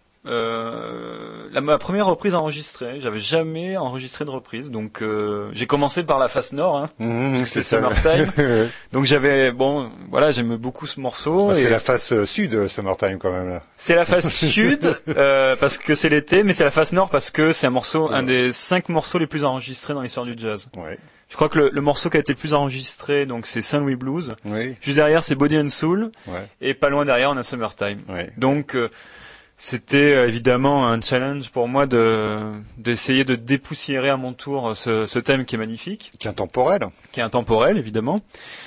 euh, la, ma première reprise enregistrée. J'avais jamais enregistré de reprise, donc euh, j'ai commencé par la face nord, hein, mmh, parce que c'est, c'est Summertime. Donc j'avais, bon, voilà, j'aime beaucoup ce morceau. Ah, et c'est la face euh, sud, Summertime quand même là. C'est la face sud euh, parce que c'est l'été, mais c'est la face nord parce que c'est un morceau, ouais. un des cinq morceaux les plus enregistrés dans l'histoire du jazz. Ouais. Je crois que le, le morceau qui a été le plus enregistré, donc c'est Saint Louis Blues. Oui. Juste derrière, c'est Body and Soul. Ouais. Et pas loin derrière, on a Summertime. Ouais. Donc, euh, c'était euh, évidemment un challenge pour moi de d'essayer de dépoussiérer à mon tour ce, ce thème qui est magnifique. Qui est intemporel. Qui est intemporel, évidemment.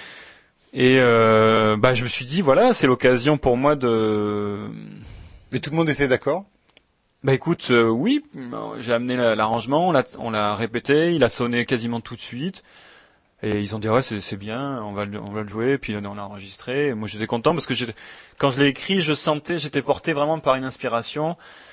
Et euh, bah, je me suis dit, voilà, c'est l'occasion pour moi de... Mais tout le monde était d'accord ? Bah écoute, euh, oui, j'ai amené l'arrangement, on l'a, on l'a répété, il a sonné quasiment tout de suite, et ils ont dit ouais c'est, c'est bien, on va le, on va le jouer, et puis on l'a enregistré. Et moi j'étais content parce que j'étais, quand je l'ai écrit, je sentais, j'étais porté vraiment par une inspiration.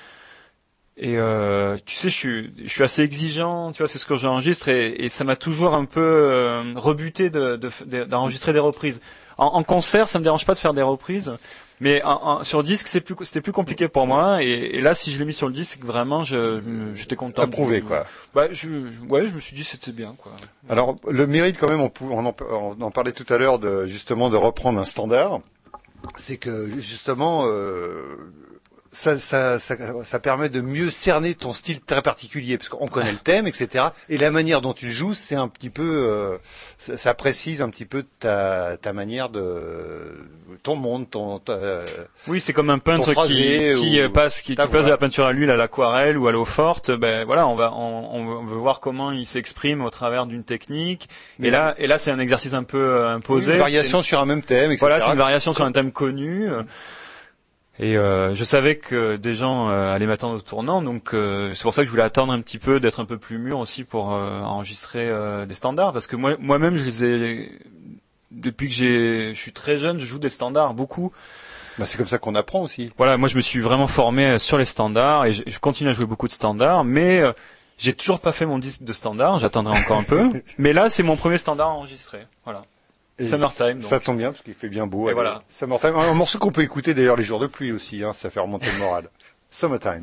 Et euh, tu sais, je suis, je suis assez exigeant, tu vois, c'est ce que j'enregistre, et, et ça m'a toujours un peu euh, rebuté de, de, de, d'enregistrer des reprises. En, en concert, ça me dérange pas de faire des reprises. Mais en, en, sur disque, c'est plus, c'était plus compliqué pour moi. Et, et là, si je l'ai mis sur le disque, vraiment, je, j'étais content. Approuvé, quoi. Bah, je, ouais, je me suis dit c'était bien, quoi. Alors, le mérite quand même, on, on, en, on en parlait tout à l'heure, de justement de reprendre un standard. C'est que justement, euh, ça, ça, ça, ça permet de mieux cerner ton style très particulier, parce qu'on connaît le thème, et cetera. Et la manière dont tu le joues, c'est un petit peu, euh, ça, ça précise un petit peu ta, ta manière de ton monde, ton. Ta, oui, c'est comme un peintre qui, qui passe, qui, qui passe de la peinture à l'huile à l'aquarelle ou à l'eau forte. Ben voilà, on va, on, on veut voir comment il s'exprime au travers d'une technique. Mais et là, et là, c'est un exercice un peu imposé. Une variation une, sur un même thème, et cetera. Voilà, c'est une variation sur un thème connu. Et euh, je savais que des gens euh, allaient m'attendre au tournant, donc euh, c'est pour ça que je voulais attendre un petit peu, d'être un peu plus mûr aussi pour euh, enregistrer euh, des standards, parce que moi, moi-même, je les ai depuis que j'ai, je suis très jeune, je joue des standards beaucoup. Bah, c'est comme ça qu'on apprend aussi. Voilà, moi je me suis vraiment formé sur les standards et je, je continue à jouer beaucoup de standards, mais euh, j'ai toujours pas fait mon disque de standard, j'attendrai encore un peu. Mais là, c'est mon premier standard enregistré. Voilà. Et Summertime. Ça donc. tombe bien parce qu'il fait bien beau. Et voilà. Summertime, un morceau qu'on peut écouter d'ailleurs les jours de pluie aussi, hein, ça fait remonter le moral. Summertime.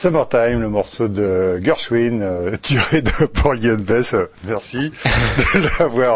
Summertime, le morceau de Gershwin, euh, tiré de Porgy and Bess. Euh, merci de l'avoir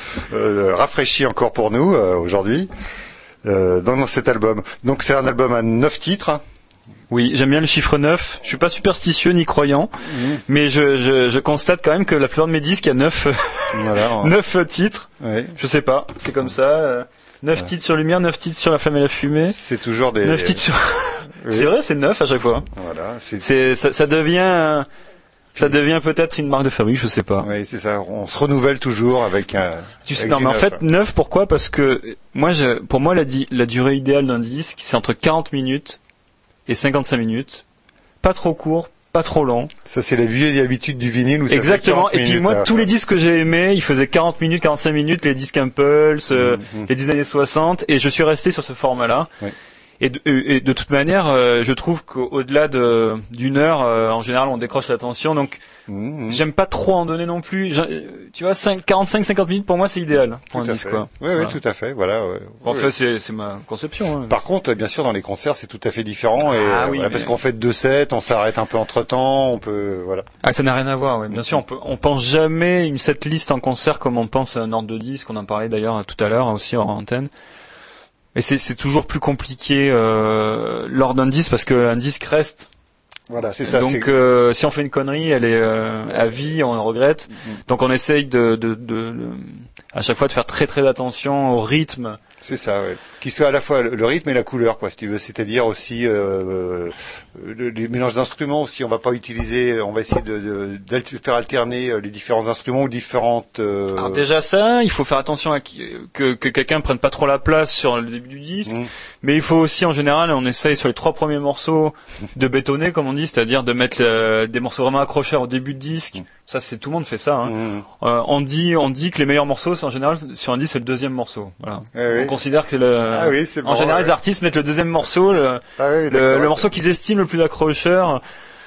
euh, rafraîchi encore pour nous euh, aujourd'hui euh, dans, dans cet album. Donc c'est un album à neuf titres. Oui, j'aime bien le chiffre neuf. Je suis pas superstitieux ni croyant, mmh. mais je, je, je constate quand même que la plupart de mes disques, il y a neuf, voilà, on... neuf titres. Oui. Je sais pas, c'est comme ça. Euh, neuf ouais. titres sur Lumière, neuf titres sur La Flamme et la Fumée. C'est toujours des... neuf titres sur... Oui. C'est vrai, c'est neuf à chaque fois. Voilà. C'est, c'est ça, ça devient... Ça devient peut-être une marque de fabrique, je sais pas. Oui, c'est ça. On se renouvelle toujours avec un. Tu sais, non, mais en fait, neuf, pourquoi? Parce que moi, je, pour moi, la, di, la durée idéale d'un disque, c'est entre quarante minutes et cinquante-cinq minutes. Pas trop court, pas trop long. Ça, c'est la vieille habitude du vinyle où ça exactement. fait quarante et puis moi, tous les disques que j'ai aimés, ils faisaient quarante minutes, quarante-cinq minutes, les disques Impulse, mmh, euh, mmh. les dix années soixante, et je suis resté sur ce format-là. Oui. Et de, et de toute manière, euh, je trouve qu'au-delà de, d'une heure, euh, en général, on décroche l'attention. Donc, mmh. j'aime pas trop en donner non plus. Je, tu vois, quarante-cinq à cinquante minutes, pour moi, c'est idéal pour tout un disque. Quoi. Oui, voilà. oui, tout à fait. Voilà. Ouais. En oui, fait, oui. c'est, c'est ma conception. Hein. Par contre, bien sûr, dans les concerts, c'est tout à fait différent. Et, ah, oui, voilà, mais... Parce qu'on fait deux sets, on s'arrête un peu entre-temps, on peut... voilà. Ah, ça n'a rien à voir, oui. Bien mmh. sûr, on, peut, on pense jamais une setlist en concert comme on pense à un ordre de disque. On en parlait d'ailleurs tout à l'heure, aussi en antenne. Mais c'est, c'est toujours plus compliqué euh, lors d'un disque parce qu'un disque reste. Voilà, c'est ça. Donc c'est... Euh, si on fait une connerie, elle est euh, à vie, on le regrette. Mm-hmm. Donc on essaye de, de, de, de, à chaque fois de faire très très attention au rythme. C'est ça, ouais. Qu'il soit à la fois le rythme et la couleur, quoi, si tu veux. C'est-à-dire aussi euh, euh, les mélanges d'instruments aussi. On va pas utiliser, on va essayer de, de, de faire alterner les différents instruments ou différentes. Euh... Alors déjà ça, il faut faire attention à qui, que, que quelqu'un prenne pas trop la place sur le début du disque. Mmh. Mais il faut aussi, en général, on essaye sur les trois premiers morceaux de bétonner, comme on dit, c'est-à-dire de mettre euh, des morceaux vraiment accrocheurs au début de disque. Mmh. Ça, c'est tout le monde fait ça. Hein. Mmh. Euh, on dit, on dit que les meilleurs morceaux, c'est en général sur un disque, c'est le deuxième morceau. Voilà. Eh oui. On considère que le, ah oui, c'est bon, en général, ouais. les artistes mettent le deuxième morceau, le, ah oui, le, le morceau qu'ils estiment le plus accrocheur.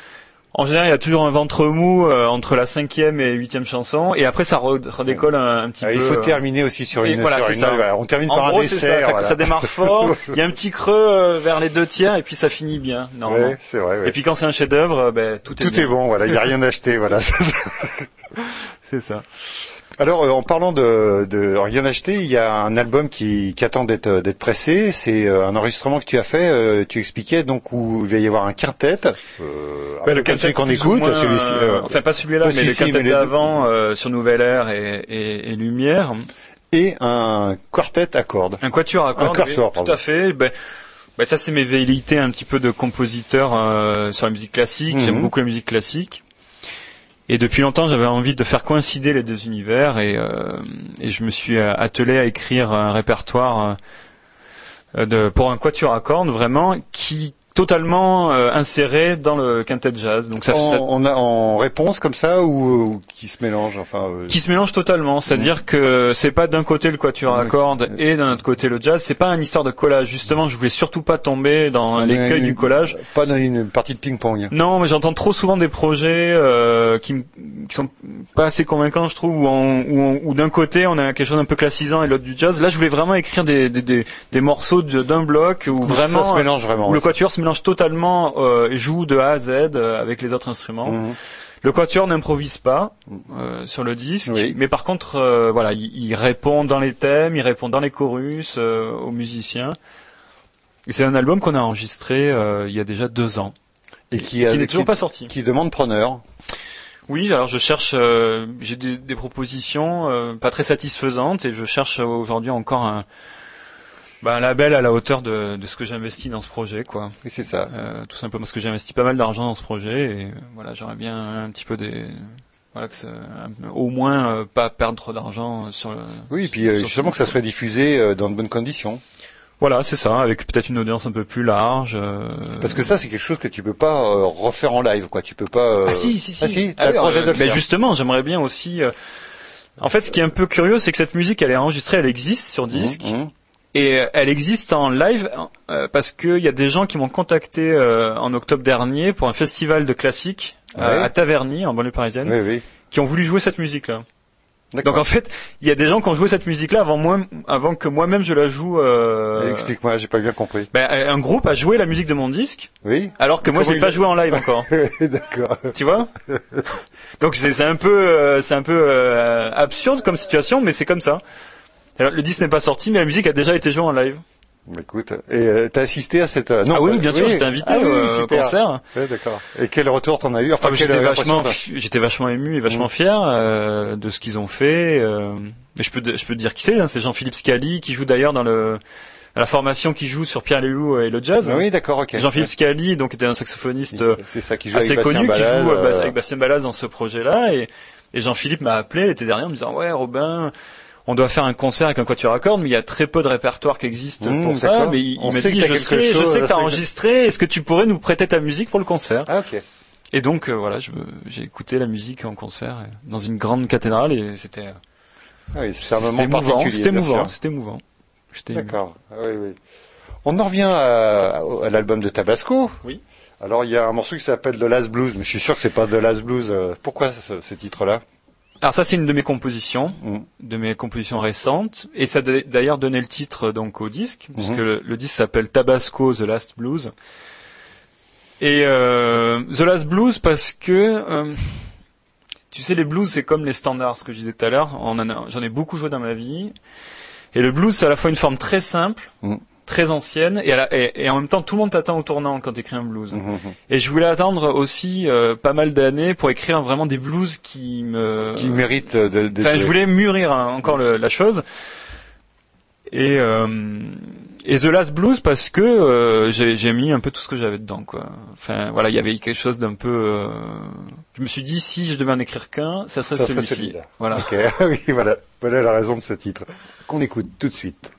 En général, il y a toujours un ventre mou euh, entre la cinquième et huitième chanson, et après ça redécolle un, un petit ah, peu. Il faut terminer aussi sur une. Voilà, sur c'est une ça. Voilà. On termine en par gros, un dessert. C'est ça, voilà. ça, ça démarre fort. Il y a un petit creux euh, vers les deux tiers, et puis ça finit bien. Normalement. Ouais, c'est vrai. Ouais. Et puis quand c'est un chef-d'œuvre, ben tout est. Tout bien. est bon. Voilà, il y a rien à acheter. Voilà. C'est ça. Alors, euh, en parlant de, de rien acheter, il y a un album qui, qui attend d'être, d'être pressé. C'est euh, un enregistrement que tu as fait. Euh, tu expliquais donc où il va y avoir un quintet. Euh, ben, le quintet celui qu'on écoute, moins, celui-ci. Euh, enfin, pas celui-là, pas mais celui-ci, le quintet mais d'avant euh, sur Nouvelle Air et, et, et Lumière. Et un quartet à cordes. Un quatuor à cordes. Un quatuor, oui, tout à fait. Ben, ben ça, c'est mes velléités un petit peu de compositeur euh, sur la musique classique. Mm-hmm. J'aime beaucoup la musique classique. Et depuis longtemps, j'avais envie de faire coïncider les deux univers et, euh, et je me suis attelé à écrire un répertoire euh, de, pour un quatuor à cordes vraiment qui totalement euh, inséré dans le quintet jazz. Donc ça, en, ça on a en réponse comme ça ou, ou qui se mélange enfin euh... qui se mélange totalement, c'est-à-dire mmh. que c'est pas d'un côté le quatuor à cordes et d'un autre côté le jazz, c'est pas une histoire de collage. Justement, je voulais surtout pas tomber dans ah, l'écueil du collage. Pas dans une partie de ping-pong. Non, mais j'entends trop souvent des projets euh, qui qui sont pas assez convaincants, je trouve, où, on, où, on, où d'un côté on a quelque chose d'un peu classisant et l'autre du jazz. Là, je voulais vraiment écrire des des des, des morceaux de, d'un bloc où, où vraiment ça se mélange vraiment. Où le quatuor se mélange totalement, euh, joue de A à Z euh, avec les autres instruments. Mmh. Le quatuor n'improvise pas euh, sur le disque, oui. mais par contre, euh, voilà, il, il répond dans les thèmes, il répond dans les chorus euh, aux musiciens. Et c'est un album qu'on a enregistré euh, il y a déjà deux ans et qui, qui a, n'est qui, toujours pas sorti. Qui demande preneur. Oui, alors je cherche, euh, j'ai des, des propositions euh, pas très satisfaisantes et je cherche aujourd'hui encore un. Bah, un label à la hauteur de, de ce que j'investis dans ce projet, quoi. Oui, c'est ça. Euh, tout simplement parce que j'ai investi pas mal d'argent dans ce projet et euh, voilà, j'aurais bien un petit peu des, voilà, que ça, un, au moins euh, pas perdre trop d'argent sur le. Oui, et puis euh, justement que ça soit diffusé euh, dans de bonnes conditions. Voilà, c'est ça, avec peut-être une audience un peu plus large. Euh... Parce que ça, c'est quelque chose que tu peux pas euh, refaire en live, quoi. Tu peux pas. Euh... Ah si, si, si. Ah si. T'as ah, le projet euh, de le mais faire. Justement, j'aimerais bien aussi. Euh... En fait, ce qui est un peu curieux, c'est que cette musique, elle est enregistrée, elle existe sur disque. Mmh, mmh. Et elle existe en live euh, parce qu'il y a des gens qui m'ont contacté euh, en octobre dernier pour un festival de classique ouais. euh, à Taverny, en banlieue parisienne, oui, oui. qui ont voulu jouer cette musique-là. D'accord. Donc en fait, il y a des gens qui ont joué cette musique-là avant moi, avant que moi-même je la joue. Euh... Explique-moi, j'ai pas bien compris. Ben, un groupe a joué la musique de mon disque. Oui. Alors que moi je l'ai pas joué en live encore. D'accord. Tu vois. Donc c'est, c'est un peu, euh, c'est un peu euh, absurde comme situation, mais c'est comme ça. Alors, le disque n'est pas sorti, mais la musique a déjà été jouée en live. Écoute, et euh, t'as assisté à cette... Euh, non, ah oui, bah, bien sûr, oui. j'étais invité ah, oui, euh, au concert. Ouais, d'accord. Et quel retour t'en as eu? Enfin, ah, j'étais vachement, t'as... j'étais vachement ému et vachement mmh. fier euh, de ce qu'ils ont fait. Euh, et je peux, je peux te dire qui c'est. Hein, c'est Jean-Philippe Scali qui joue d'ailleurs dans le à la formation qui joue sur Pierre Leloup et le jazz. Ah, oui, d'accord, ok. Jean-Philippe ouais. Scali, donc était un saxophoniste c'est ça, qui joue assez avec connu, Bastien qui joue euh... avec Bastien Balaz dans ce projet-là. Et, et Jean-Philippe m'a appelé l'été dernier en me disant ouais, Robin. On doit faire un concert avec un quatuor à cordes, mais il y a très peu de répertoire qui existe mmh, pour ça. Mais il, il m'a dit, je sais, chose, je sais que t'as enregistré. Est-ce que tu pourrais nous prêter ta musique pour le concert? Ah, ok. Et donc, euh, voilà, je, j'ai écouté la musique en concert dans une grande cathédrale et c'était. Ah oui, c'est un moment particulier. C'était émouvant. C'était émouvant. C'était D'accord. Ah, oui, oui. On en revient à, à l'album de Tabasco. Oui. Alors, il y a un morceau qui s'appelle The Last Blues, mais je suis sûr que c'est pas The Last Blues. Pourquoi ce, ce titre-là? Alors ça c'est une de mes compositions, mmh. de mes compositions récentes, et ça a d'ailleurs donné le titre donc au disque, mmh. puisque le, le disque s'appelle Tabasco The Last Blues. Et euh, The Last Blues parce que euh, tu sais les blues c'est comme les standards, ce que je disais tout à l'heure. On en a, j'en ai beaucoup joué dans ma vie, et le blues c'est à la fois une forme très simple. Mmh. très ancienne et, la, et, et en même temps tout le monde t'attend au tournant quand t'écris un blues. Mmh. Et je voulais attendre aussi euh, pas mal d'années pour écrire vraiment des blues qui me qui méritent de. de enfin, de... je voulais mûrir hein, encore le, la chose. Et euh, et The Last Blues parce que euh, j'ai, j'ai mis un peu tout ce que j'avais dedans quoi. Enfin voilà, il y avait quelque chose d'un peu. Euh, je me suis dit si je devais en écrire qu'un, ça serait ça celui-ci. Serait celui-là. Voilà. Okay. Oui voilà, voilà la raison de ce titre qu'on écoute tout de suite.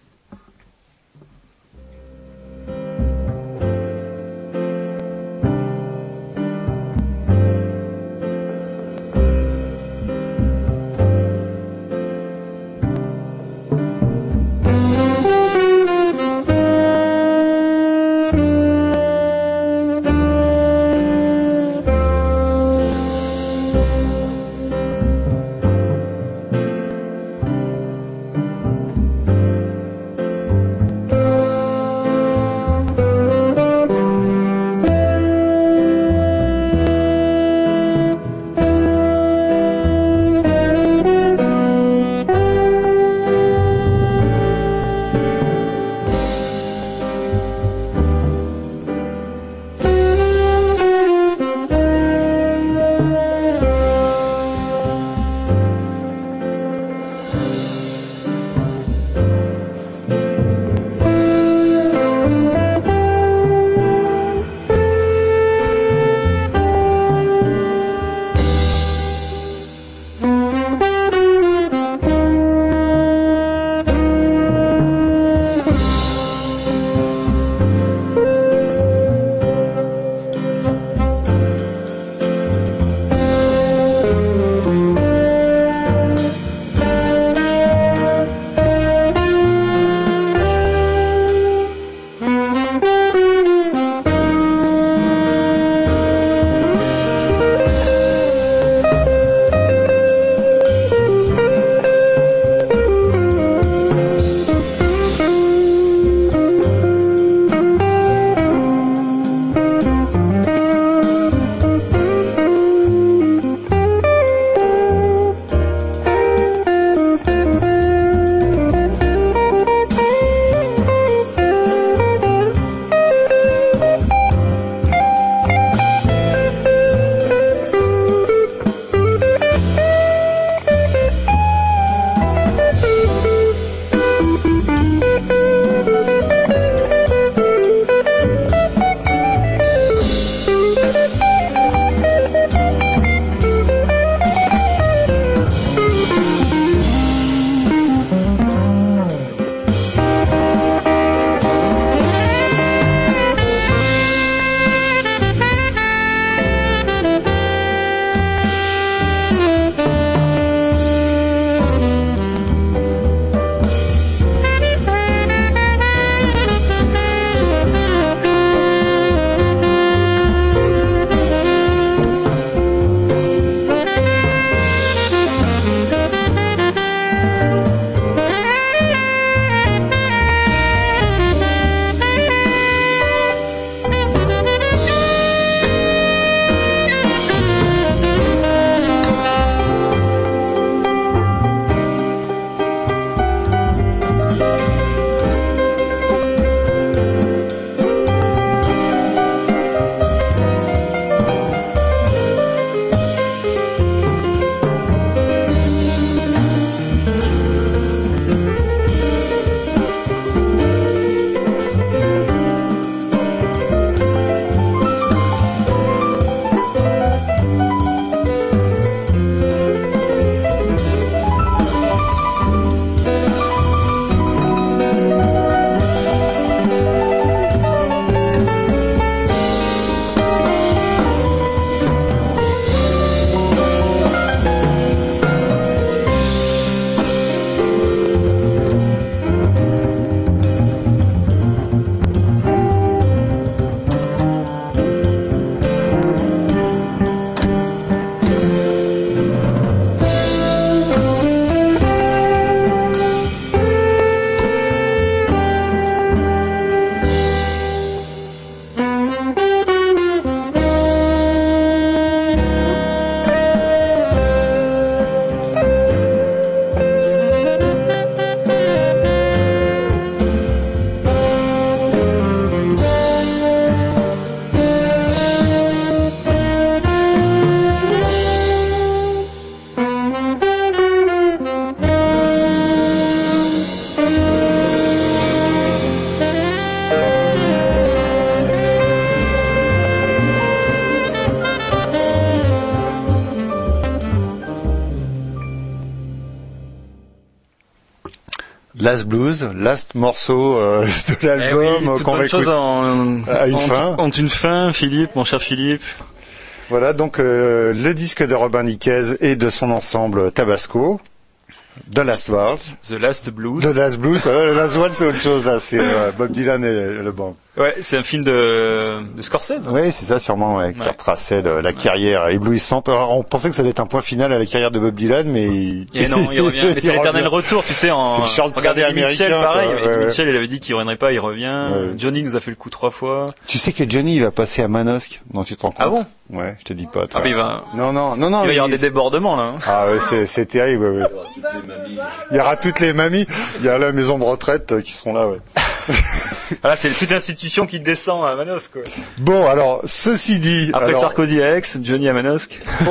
Last Blues, last morceau euh, de l'album eh oui, qu'on va écouter en, à une en, fin. Ont une fin, Philippe, mon cher Philippe. Voilà, donc euh, le disque de Robin Niquez et de son ensemble Tabasco, The Last Waltz. The Last Blues. The Last Blues, euh, The Last Waltz c'est autre chose là, c'est euh, Bob Dylan et le bon. Ouais, c'est un film de, de Scorsese. Oui, c'est ça sûrement, ouais, qui ouais. retraçait le, la carrière éblouissante. Alors, on pensait que ça allait être un point final à la carrière de Bob Dylan, mais il... Et non, il revient. Mais c'est l'éternel retour, tu sais. En... C'est le Charles Regardez Trenet Mitchell, américain, pareil. quoi, ouais, ouais. Mitchell, il avait dit qu'il reviendrait pas, il revient. Ouais. Johnny nous a fait le coup trois fois. Tu sais que Johnny il va passer à Manosque, non tu te rends compte? Ah bon? Ouais, je te dis pas. Toi. Ah mais il va. Non non non non. Il va y avoir il... des débordements là. Hein. Ah ouais, c'est c'est terrible. Ouais, ouais. Il y aura toutes les mamies. Il y a la maison de retraite euh, qui seront là. Ouais. Voilà, c'est toute l'institution qui descend à Manosque. Quoi. Bon alors ceci dit. Après alors... Sarkozy à Aix, Johnny à Manosque. Bon.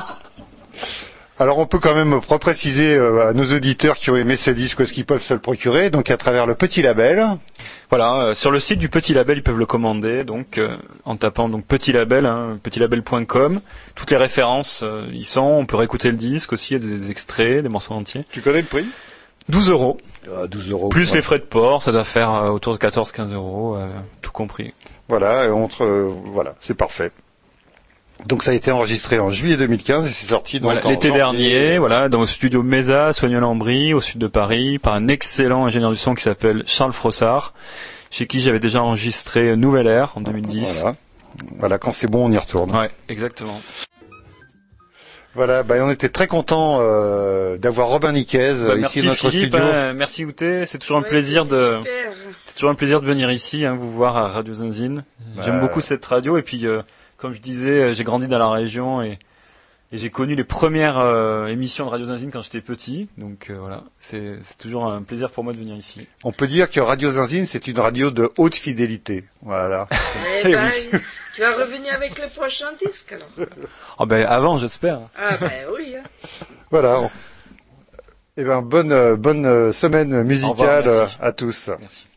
Alors on peut quand même préciser euh, à nos auditeurs qui ont aimé ce disque où est-ce qu'ils peuvent se le procurer, donc à travers le Petit Label. Voilà, euh, sur le site du Petit Label, ils peuvent le commander, donc euh, en tapant donc Petit Label, hein, petit label point com. Toutes les références euh, y sont. On peut réécouter le disque aussi, il y a des extraits, des morceaux entiers. Tu connais le prix? douze euros. Ah, douze euros. Plus ouais. les frais de port, ça doit faire euh, autour de quatorze à quinze euros, euh, tout compris. Voilà, entre, euh, voilà, c'est parfait. Donc ça a été enregistré en juillet deux mille quinze et c'est sorti donc voilà, en l'été janvier. dernier, voilà, dans le studio Mesa, Soignes-Lambry, au sud de Paris, par un excellent ingénieur du son qui s'appelle Charles Frossard, chez qui j'avais déjà enregistré Nouvelle Ère en deux mille dix. Voilà, voilà quand c'est bon on y retourne. Ouais, exactement. Voilà, bah, on était très contents euh, d'avoir Robin Niquez bah, ici merci dans notre Philippe, studio. Hein, merci Outé, c'est toujours un Ouais, plaisir de, super. c'est toujours un plaisir de venir ici, hein, vous voir à Radio Zinzine. Bah, J'aime beaucoup cette radio et puis euh, comme je disais, j'ai grandi dans la région et, et j'ai connu les premières euh, émissions de Radio Zinzine quand j'étais petit. Donc euh, voilà, c'est, c'est toujours un plaisir pour moi de venir ici. On peut dire que Radio Zinzine c'est une radio de haute fidélité. Voilà. Eh Eh ben, oui. tu vas revenir avec le prochain disque alors. Ah ben avant, j'espère. Ah ben oui. Hein. Voilà. Eh ben bonne bonne semaine musicale Au revoir, merci. à tous. Merci.